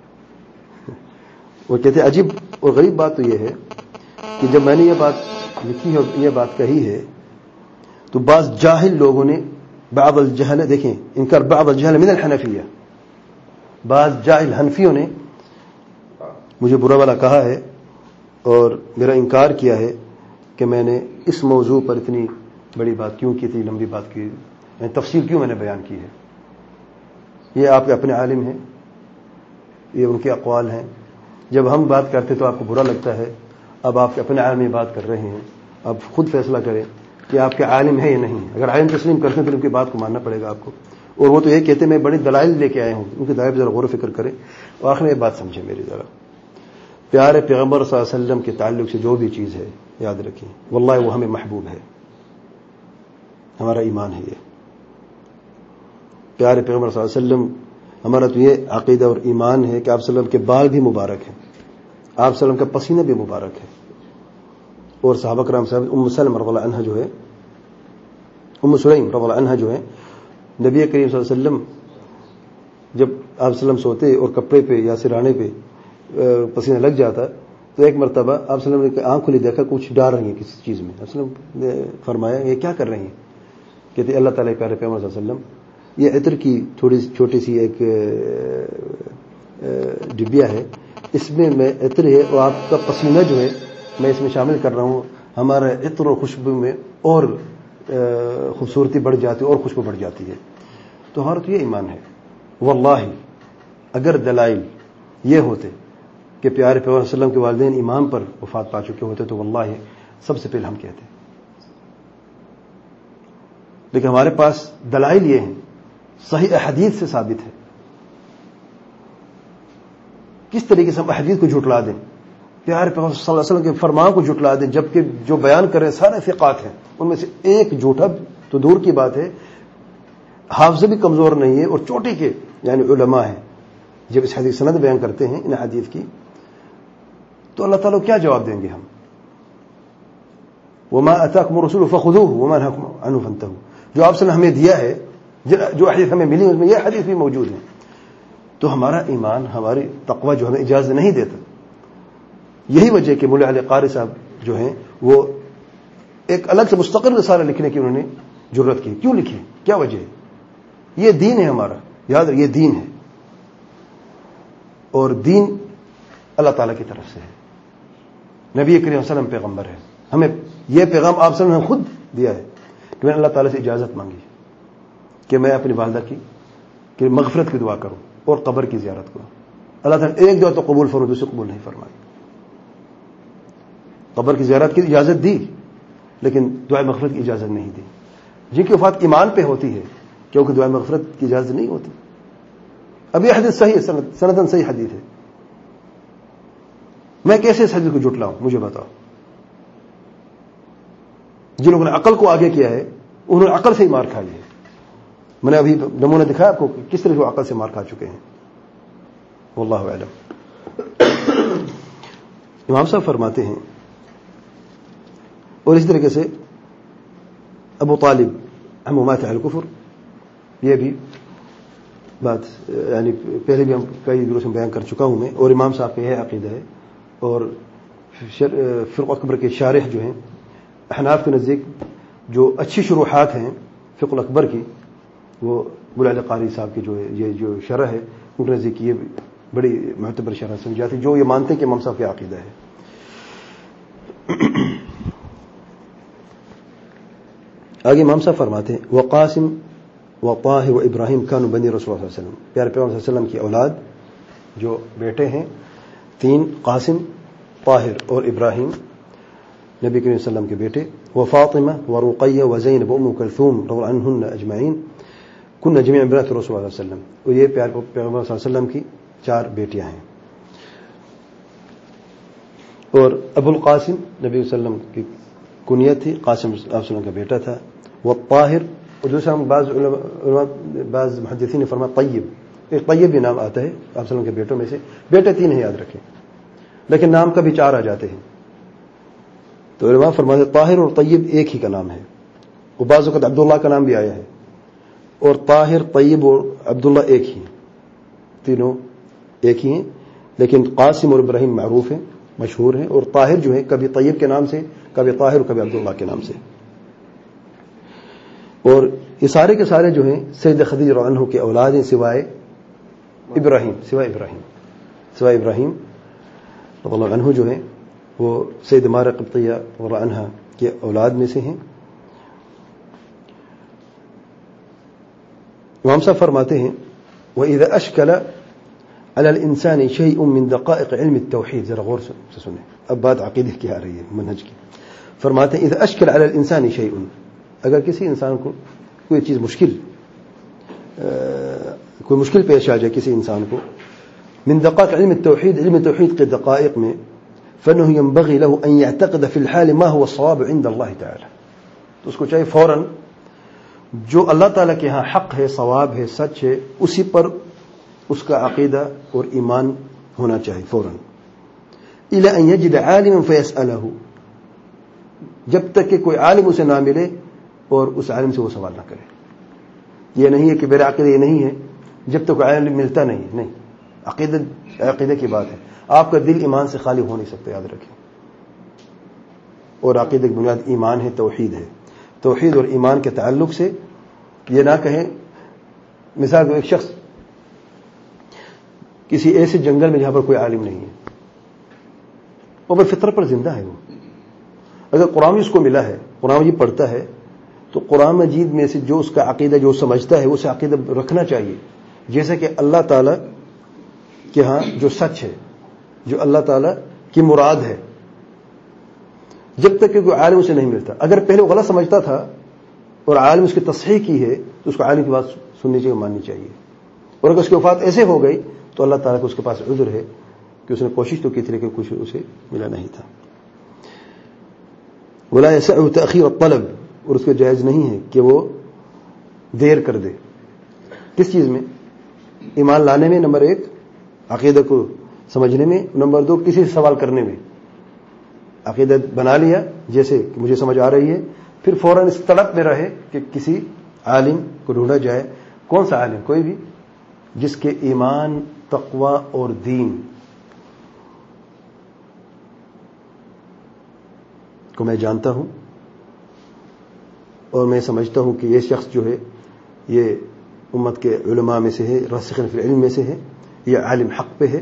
وہ کہتے ہیں عجیب اور غریب بات تو یہ ہے کہ جب میں نے یہ بات لکھی ہے اور یہ بات کہی ہے تو بعض جاہل لوگوں نے بعض الجہل، دیکھیں انکار بعض الجہل من الحنفیہ، بعض جاہل حنفیوں نے مجھے برا والا کہا ہے اور میرا انکار کیا ہے کہ میں نے اس موضوع پر اتنی بڑی بات کیوں کی تھی، لمبی بات کی، یعنی تفصیل کیوں میں نے بیان کی ہے. یہ آپ کے اپنے عالم ہیں، یہ ان کے اقوال ہیں. جب ہم بات کرتے تو آپ کو برا لگتا ہے، اب آپ کے اپنے عالم میں بات کر رہے ہیں، اب خود فیصلہ کریں کہ آپ کے عالم ہے یا نہیں. اگر عالم تسلیم کرتے ہیں تو ان کی بات کو ماننا پڑے گا آپ کو. اور وہ تو یہ کہتے ہیں میں بڑی دلائل لے کے آئے ہوں، ان کے دلائل پہ ذرا غور و فکر کریں. اور آخر میں یہ بات سمجھیں میری ذرا، پیارے پیغمبر صلی اللہ علیہ وسلم کے تعلق سے جو بھی چیز ہے یاد رکھیں واللہ وہ ہمیں محبوب ہے، ہمارا ایمان ہے. یہ پیارے پیغمبر صلی اللہ علیہ وسلم، ہمارا تو یہ عقیدہ اور ایمان ہے کہ آپ صلی اللہ علیہ وسلم کے بال بھی مبارک ہیں، آپ صلی اللہ علیہ وسلم کا پسینہ بھی مبارک ہے. اور صحابہ کرام صاحب ام سلمہ رضی اللہ عنہا جو ہے، ام سلیم رضی اللہ عنہا جو ہے، نبی کریم صلی اللہ علیہ وسلم جب آپ صلی اللہ علیہ وسلم سوتے اور کپڑے پہ یا سرانے پہ پسینہ لگ جاتا تو ایک مرتبہ آپ صلی اللہ علیہ وسلم نے آنکھ کھلی دیکھا کچھ ڈال رہی ہیں کسی چیز میں. آپ صلی اللہ علیہ وسلم نے فرمایا یہ کیا کر رہی ہیں؟ کہتے اللہ تعالیٰ پیارے پیغمبر صلی اللہ علیہ وسلم یہ عطر کی تھوڑی چھوٹی سی ایک ڈبیا ہے، اس میں میں عطر ہے اور آپ کا پسینہ جو ہے میں اس میں شامل کر رہا ہوں، ہمارا عطر اور خوشبو میں اور خوبصورتی بڑھ جاتی ہے اور خوشبو بڑھ جاتی ہے. تو ہمارا تو یہ ایمان ہے. واللہ اگر دلائل یہ ہوتے کہ پیارے پیغمبر صلی اللہ علیہ وسلم کے والدین ایمان پر وفات پا چکے ہوتے تو واللہ سب سے پہلے ہم کہتے. لیکن ہمارے پاس دلائل یہ ہیں، صحیح احادیث سے ثابت ہے. کس طریقے سے ہم احادیث کو جھٹلا دیں، پیارے پیغمبر صلی اللہ علیہ وسلم کے فرمان کو جھٹلا دیں، جبکہ جو بیان کر رہے ہیں سارے ثقات ہیں، ان میں سے ایک جھوٹا تو دور کی بات ہے، حافظ بھی کمزور نہیں ہے اور چوٹی کے یعنی علماء ہیں. جب اس حدیث سند بیان کرتے ہیں ان حدیث کی تو اللہ تعالیٰ کیا جواب دیں گے ہم؟ وما اتاکم الرسول فخذوه وما نهاکم عنه فانتهوا. جو آپ نے ہمیں دیا ہے، جو حدیث ہمیں ملی اس میں یہ حدیث بھی موجود ہے. تو ہمارا ایمان، ہماری تقوی جو ہمیں اجازت نہیں دیتا. یہی وجہ کہ مولانا علی قاری صاحب جو ہیں وہ ایک الگ سے مستقل رسالہ لکھنے کی انہوں نے جرت کی. کیوں لکھی؟ کیا وجہ ہے؟ یہ دین ہے ہمارا، یاد رکھیں یہ دین ہے اور دین اللہ تعالیٰ کی طرف سے ہے. نبی کریم صلی اللہ علیہ وسلم پیغمبر ہے، ہمیں یہ پیغام آپ صلی اللہ علیہ وسلم نے خود دیا ہے کہ میں نے اللہ تعالیٰ سے اجازت مانگی کہ میں اپنی والدہ کی کہ مغفرت کی دعا کروں اور قبر کی زیارت کروں. اللہ تعالیٰ ایک دعا تو قبول فرمائی، دوسری قبول نہیں فرمائی. قبر کی زیارت کی اجازت دی لیکن دعا مغفرت کی اجازت نہیں دی. جن کی وفات ایمان پہ ہوتی ہے کیونکہ دعا مغفرت کی اجازت نہیں ہوتی. اب یہ حدیث صحیح ہے، سندن صحیح حدیث ہے. میں کیسے اس حدیث کو جھٹلاؤں؟ مجھے بتاؤ. جن لوگوں نے عقل کو آگے کیا ہے انہوں نے عقل سے ہی مار کھائی ہے. میں نے ابھی نمونہ دکھایا آپ کو کس طرح وہ عقل سے مار کھا چکے ہیں. واللہ اعلم. امام صاحب فرماتے ہیں اور اس طریقے سے ابو طالب ہم مات علی الکفر، یہ بھی بات یعنی پہلے بھی ہم کئی دنوں سے بیان کر چکا ہوں میں، اور امام صاحب کا یہ عقیدہ ہے. اور فرقہ اکبر کے شارح جو ہیں احناف کے نزدیک جو اچھی شروحات ہیں فقہ الاکبر کی، وہ مولانا علی قاری صاحب کی جو ہے یہ جو شرح ہے ان کے نزدیک یہ بڑی معتبر شرح سمجھی جاتی، جو یہ مانتے ہیں کہ امام صاحب کا عقیدہ ہے. آگے امام صاحب فرماتے ہیں وقاسم وطاہر و ابراہیم کانوا بنی رسول اللہ صلی اللہ علیہ وسلم، پیارے پیغمبر صلی اللہ علیہ وسلم کی اولاد جو بیٹے ہیں تین، قاسم، طاہر اور ابراہیم، نبی کریم صلی اللہ علیہ وسلم کے بیٹے، وفاطمہ ورقیہ وزینب وام کلثوم رضی اللہ عنہن اجمعین کن جمیع بنات رسول اللہ صلی اللہ علیہ وسلم، اور یہ پیارے پیغمبر صلی اللہ علیہ وسلم کی چار بیٹیاں ہیں. اور ابو القاسم نبی صلی اللہ علیہ وسلم کی کنیت تھی، قاسم علیہ وسلم کا بیٹا تھا. والطاہر، اور دوسرا بعض علماء بعض محدثین نے فرمایا طیب، ایک طیب بھی نام آتا ہے آپ صلی اللہ علیہ وسلم کے بیٹوں میں سے. بیٹے تین ہیں یاد رکھیں، لیکن نام کبھی چار آ جاتے ہیں. تو علماء فرماتے طاہر اور طیب ایک ہی کا نام ہے، اور بعض اوقات عبداللہ کا نام بھی آیا ہے. اور طاہر، طیب اور عبداللہ ایک ہی ہیں، تینوں ایک ہی ہیں، لیکن قاسم اور ابراہیم معروف ہیں، مشہور ہیں. اور طاہر جو ہے کبھی طیب کے نام سے، کبھی طاہر اور کبھی عبداللہ کے نام سے. اور یہ سارے کے سارے جو ہیں سید خدیجہ رضی اللہ عنہ کے اولاد ہیں، سوائے ابراہیم سوائے ابراہیم سوائے ابراہیم رضی اللہ عنہ جو ہیں وہ سید مارہ قبطیہ رضی اللہ عنہ کے اولاد میں سے ہیں. امام صاحب فرماتے ہیں وَإِذَا أَشْكَلَ عَلَى الْإِنسَانِ شَيْءٌ مِّن دَقَائِقِ عِلْمِ التَّوْحِيد، ذرا غور سے سنیں، اب بات عقیدہ کی آ رہی ہے، منہج کی. فرماتے ہیں اذا اشکل علی الانسان شیء، اگر کسی انسان کو کوئی چیز مشکل کوئی مشکل پیش آ جائے کسی انسان کو، من دقائق علم التوحید، علم توحید کے دقائق میں، فانه ينبغي له ان يعتقد في الحال ما هو الصواب عند الله تعالی، تو اس کو چاہیے فوراً جو اللہ تعالیٰ کے ہاں حق ہے، صواب ہے، سچ ہے، اسی پر اس کا عقیدہ اور ایمان ہونا چاہیے فوراً. الى ان يجد عالما فيسأله، جب تک کہ کوئی عالم اسے نہ ملے اور اس عالم سے وہ سوال نہ کرے. یہ نہیں ہے کہ میرا عقیدہ یہ نہیں ہے جب تک عالم ملتا نہیں، نہیں، عقیدہ عقیدہ کی بات ہے. آپ کا دل ایمان سے خالی ہو نہیں سکتا، یاد رکھیں. اور عقیدہ کی بنیاد ایمان ہے، توحید ہے. توحید اور ایمان کے تعلق سے یہ نہ کہیں، مثال ایک شخص کسی ایسے جنگل میں جہاں پر کوئی عالم نہیں ہے، اور فطرت پر زندہ ہے، وہ اگر قرآن اس کو ملا ہے، قرآن مجید پڑھتا ہے، تو قرآن مجید میں سے جو اس کا عقیدہ جو سمجھتا ہے اسے عقیدہ رکھنا چاہیے. جیسے کہ اللہ تعالیٰ کے ہاں جو سچ ہے، جو اللہ تعالیٰ کی مراد ہے، جب تک کہ کوئی عالم اسے نہیں ملتا. اگر پہلے وہ غلط سمجھتا تھا اور عالم اس کی تصحیح کی ہے تو اس کو عالم کی بات سننی چاہیے، ماننی چاہیے. اور اگر اس کی وفات ایسے ہو گئی تو اللہ تعالیٰ کو اس کے پاس عذر ہے کہ اس نے کوشش تو کی تھی لیکن کچھ اسے ملا نہیں تھا. ولا يسع تأخير الطلب، اور اس کو جائز نہیں ہے کہ وہ دیر کر دے. کس چیز میں؟ ایمان لانے میں، نمبر ایک، عقیدہ کو سمجھنے میں، نمبر دو کسی سے سوال کرنے میں. عقیدہ بنا لیا جیسے کہ مجھے سمجھ آ رہی ہے، پھر فوراً اس تڑپ میں رہے کہ کسی عالم کو ڈھونڈا جائے. کون سا عالم؟ کوئی بھی جس کے ایمان، تقوی اور دین کو میں جانتا ہوں اور میں سمجھتا ہوں کہ یہ شخص جو ہے یہ امت کے علماء میں سے ہے، راسخین فی العلم میں سے ہے، یہ عالم حق پہ ہے.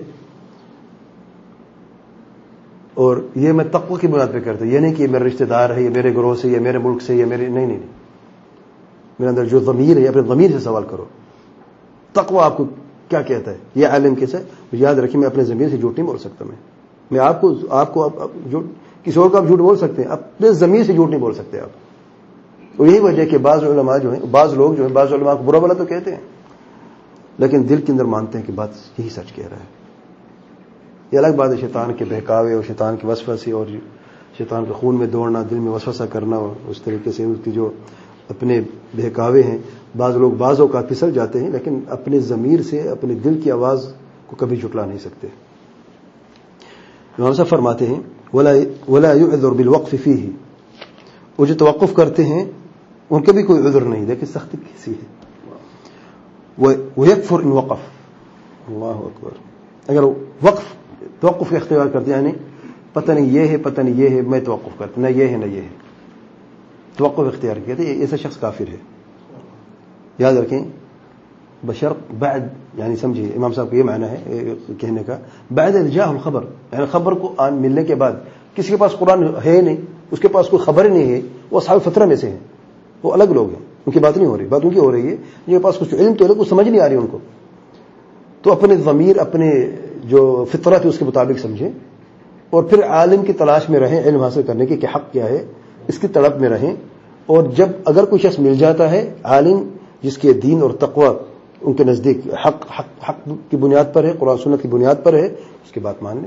اور یہ میں تقوی کی بنیاد پہ کرتا ہوں، یہ نہیں کہ میرا رشتہ دار ہے، یہ میرے گروہ سے، یہ میرے ملک سے، یہ میرے نہیں نہیں نہیں میرے اندر جو ضمیر ہے اپنے ضمیر سے سوال کرو. تقوی آپ کو کیا کہتا ہے؟ یہ عالم کیسا ہے؟ یاد رکھیں میں اپنے ضمیر سے جھوٹ نہیں بول سکتا. میں میں آپ کو آپ کو کسی اور کو آپ جھوٹ بول سکتے ہیں، اپنے ضمیر سے جھوٹ نہیں بول سکتے آپ. اور یہی وجہ کہ بعض علماء جو ہیں، بعض لوگ جو ہیں، بعض علماء کو برا بلا تو کہتے ہیں لیکن دل کے اندر مانتے ہیں کہ بات یہی سچ کہہ رہا ہے. یہ الگ بات ہے شیطان کے بہکاوے اور شیطان کی وسوسے اور شیطان کے خون میں دوڑنا، دل میں وسوسہ کرنا، اس طریقے سے اس کی جو اپنے بہکاوے ہیں. بعض لوگ بعض اوقات پھسل جاتے ہیں لیکن اپنے ضمیر سے، اپنے دل کی آواز کو کبھی جھٹلا نہیں سکتے. امام صاحب فرماتے ہیں ولا ولا يعذر بالوقف فيه، وہ جو توقف کرتے ہیں ان کے بھی کوئی عذر نہیں. دیکھیں سختی کیسی ہے. ويكفر ان وقف. اللہ اکبر. اگر وقف توقف کا اختیار کرتے ہیں، یعنی پتہ نہیں یہ ہے، پتہ نہیں یہ ہے، میں توقف کرتا، نہ یہ ہے نہ یہ ہے، توقف اختیار کیا تھا، ایسا شخص کافر ہے. یاد رکھیں بشرط بعد، یعنی سمجھیے امام صاحب کو یہ معنی ہے کہنے کا، بعد جاء الخبر، یعنی خبر کو ملنے کے بعد. کسی کے پاس قرآن ہے نہیں, اس کے پاس کوئی خبر نہیں ہے, وہ اصحاب فترہ میں سے ہیں, وہ الگ لوگ ہیں, ان کی بات نہیں ہو رہی. بات ان کی ہو رہی ہے جن کے پاس کچھ علم تو ہے, کچھ سمجھ نہیں آ رہی ان کو. تو اپنے ضمیر, اپنے جو فطرت ہے اس کے مطابق سمجھیں, اور پھر عالم کی تلاش میں رہیں علم حاصل کرنے کی کہ حق کیا ہے, اس کی طلب میں رہیں. اور جب اگر کوئی شخص مل جاتا ہے عالم جس کے دین اور تقوی ان کے نزدیک حق حق حق کی بنیاد پر ہے, قرآن سنت کی بنیاد پر ہے, اس کی بات مان لیں.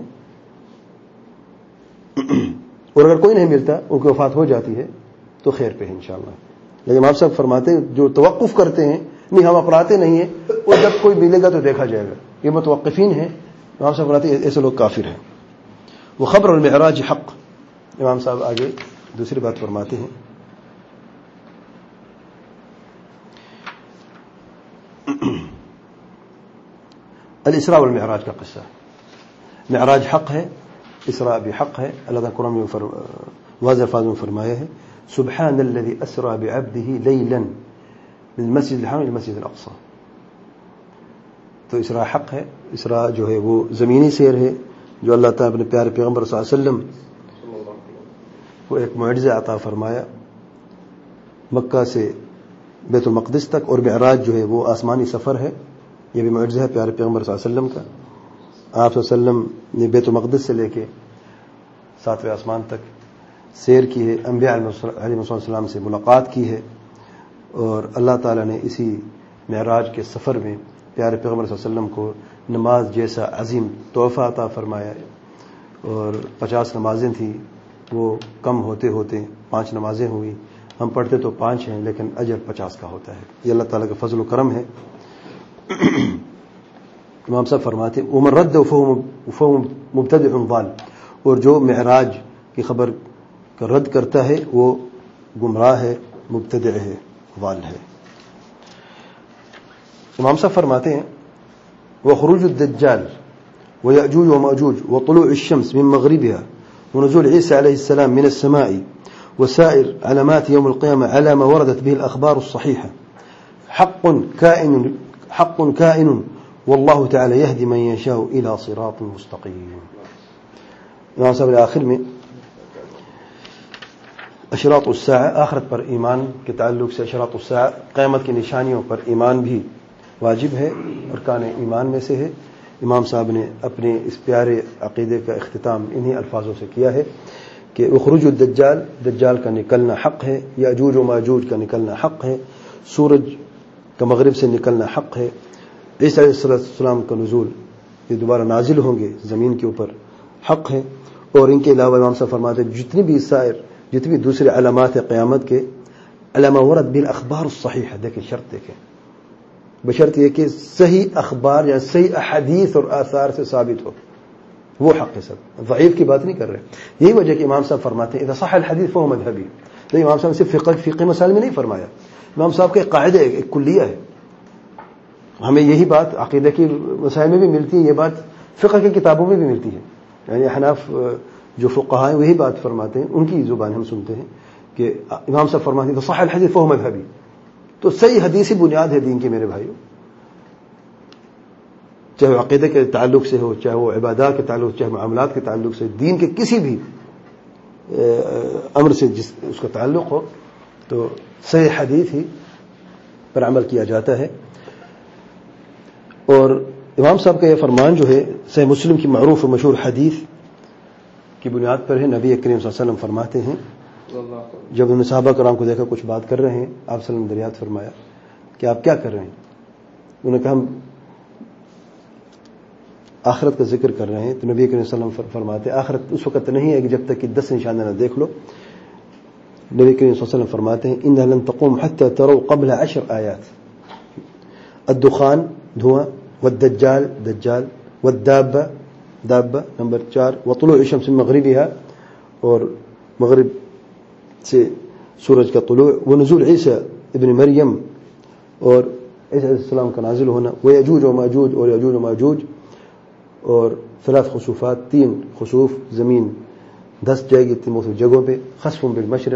اور اگر کوئی نہیں ملتا, ان کی وفات ہو جاتی ہے, تو خیر پہ ہے انشاءاللہ. لیکن آپ صاحب فرماتے ہیں جو توقف کرتے ہیں, نہیں ہم اپناتے نہیں ہیں, اور جب کوئی ملے گا تو دیکھا جائے گا, یہ متوقفین ہیں. امام صاحب فرماتے ہیں ایسے لوگ کافر ہیں. وہ خبر المعراج حق. امام صاحب آگے دوسری بات فرماتے ہیں, الاسراء والمعراج کا قصہ. معراج حق ہے, اسراء بھی حق ہے. اللہ تعالیٰ قرآن میں واضح الفاظ میں فرمایا ہے, سبحان الذي اسرى بعبده ليلا من المسجد الحرام الى المسجد الاقصى. تو اسراء حق ہے. اسراء جو ہے وہ زمینی سیر ہے جو اللہ تعالیٰ اپنے پیارے پیغمبر صلی اللہ علیہ وسلم کو ایک معجزہ عطا فرمایا مکہ سے بیت المقدس تک, اور معراج جو ہے وہ آسمانی سفر ہے, یہ بھی معجزہ ہے پیارے پیغمبر صلی اللہ علیہ وسلم کا. آپ صلی اللہ علیہ وسلم نے بیت المقدس سے لے کے ساتویں آسمان تک سیر کی ہے, انبیاء علیہ السلام سے ملاقات کی ہے, اور اللہ تعالیٰ نے اسی معراج کے سفر میں پیارے پیغمبر صلی اللہ علیہ وسلم کو نماز جیسا عظیم تحفہ عطا فرمایا ہے. اور پچاس نمازیں تھیں, وہ کم ہوتے ہوتے پانچ نمازیں ہوئی. ہم پڑھتے تو پانچ ہیں لیکن اجر پچاس کا ہوتا ہے. یہ اللہ تعالیٰ کا فضل و کرم ہے. امام صاحب فرماتے عمر رد فہو مبتدع ضال, اور جو معراج کی خبر کا رد کرتا ہے وہ گمراہ ہے, مبتدع ہے, ضال ہے. امام صاحب فرماتے ہیں وخروج الدجال ويأجوج ومأجوج وطلوع الشمس من مغربها ونزول عيسى عليه السلام من السماء وسائر علامات يوم القيامة على ما وردت به الأخبار الصحيحة حق كائن حق كائن والله تعالى يهدي من يشاء إلى صراط مستقيم. امام صاحب آخر میں اشراط الساعة, آخرت پر ایمان کے تعلق سے اشراط الساعة, قیامت کی نشانیوں پر ایمان بھی واجب ہے اور کان ایمان میں سے ہے. امام صاحب نے اپنے اس پیارے عقیدے کا اختتام انہی الفاظوں سے کیا ہے کہ اخروج الدجال, دجال کا نکلنا حق ہے, یاجوج و ماجوج کا نکلنا حق ہے, سورج کا مغرب سے نکلنا حق ہے, عیسیٰ علیہ السلام کا نزول یہ دوبارہ نازل ہوں گے زمین کے اوپر حق ہے. اور ان کے علاوہ امام صاحب فرماتے ہیں جتنی بھی سائر جتنی دوسرے علامات ہیں قیامت کے, علامہ ورد بالاخبار الصحیحہ, دیکھیں شرط دیکھیں, بشرط یہ کہ صحیح اخبار یا صحیح احادیث اور آثار سے ثابت ہو, وہ حق ہے. سب ضعیف کی بات نہیں کر رہے. یہی وجہ کہ امام صاحب فرماتے ہیں اذا صح الحدیث فهو مذهبی. تو امام صاحب نے صرف فقہ فقہ مسائل میں نہیں فرمایا, امام صاحب کے قاعدے ایک کلیہ ہے. ہمیں یہی بات عقیدہ کی مسائل میں بھی ملتی ہے, یہ بات فقہ کی کتابوں میں بھی ملتی ہے. یعنی حناف جو فقہاء ہیں وہی بات فرماتے ہیں, ان کی زبان ہم سنتے ہیں کہ امام صاحب فرماتے ہیں صح الحدیث فهو مذهبی. تو صحیح حدیثی بنیاد ہے دین کی میرے بھائیوں, چاہے وہ عقیدے کے تعلق سے ہو, چاہے وہ عبادات کے تعلق سے, چاہے معاملات کے تعلق سے, دین کے کسی بھی امر سے جس اس کا تعلق ہو, تو صحیح حدیث ہی پر عمل کیا جاتا ہے. اور امام صاحب کا یہ فرمان جو ہے صحیح مسلم کی معروف و مشہور حدیث کی بنیاد پر ہے. نبی کریم صلی اللہ علیہ وسلم فرماتے ہیں جب انہوں نے صحابہ کرام کو دیکھا کچھ بات کر رہے ہیں, آپ صلی اللہ علیہ وسلم نے دریافت فرمایا کہ آپ کیا کر رہے ہیں؟ انہوں نے کہا ہم آخرت کا ذکر کر رہے ہیں. تو نبی کریم صلی اللہ علیہ وسلم فرماتے آخرت اس وقت نہیں ہے کہ جب تک کہ دس نشانہ نہ دیکھ لو. نبی کریم صلی اللہ علیہ وسلم فرماتے ہیں انها لن تقوم حتى تروا قبل عشر آیات الدخان دھواں, والدجال دجال, والدابة دابة نمبر چار, وطلوع الشمس من مغربها اور مغرب سے سورج کا طلوع, ونزول عیسیٰ ابن مریم اور عیسیٰ علیہ السلام کا نازل ہونا, ویجوج و ماجوج اور یجوج و ماجوج, اور ثلاث خسوفات, تین خسوف, زمین دس جائے گی تین مختلف جگہوں پہ, خسف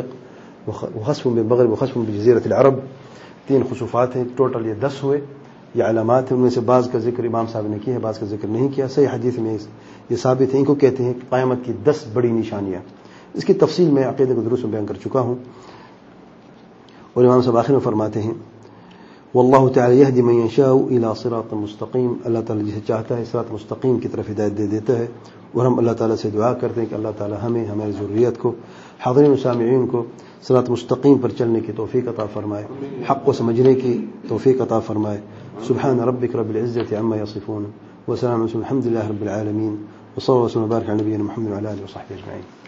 بالمشرق وخسف بالمغرب وخسف بجزیرۃ العرب, تین خسوفات ہیں, ٹوٹل یہ دس ہوئے. یہ علامات ہیں، ان میں سے بعض کا ذکر امام صاحب نے کیا ہے، بعض کا ذکر نہیں کیا. صحیح حدیث میں یہ ثابت ہے. ان کو کہتے ہیں قیامت کی دس بڑی نشانیاں. اس کی تفصیل میں عقیدہ کے دروس میں بیان کر چکا ہوں. اور امام صاحب آخر میں فرماتے ہیں واللہ تعالی یہدی من یشاء الی صراط مستقیم، اللہ تعالی جسے چاہتا ہے صراط مستقیم کی طرف ہدایت دے دیتا ہے. اور ہم اللہ تعالی سے دعا کرتے ہیں کہ اللہ تعالی ہمیں، ہماری ضروریت کو، حاضرین و سامعین کو صراط مستقیم پر چلنے کی توفیق عطا فرمائے، حق کو سمجھنے کی توفیق عطا فرمائے. سبحان ربک رب العزة عما یصفون وسلام علی الحمد للہ رب العالمین وصلی اللہ وسلم وبارک علی نبینا محمد وعلی آلہ وصحبہ اجمعین.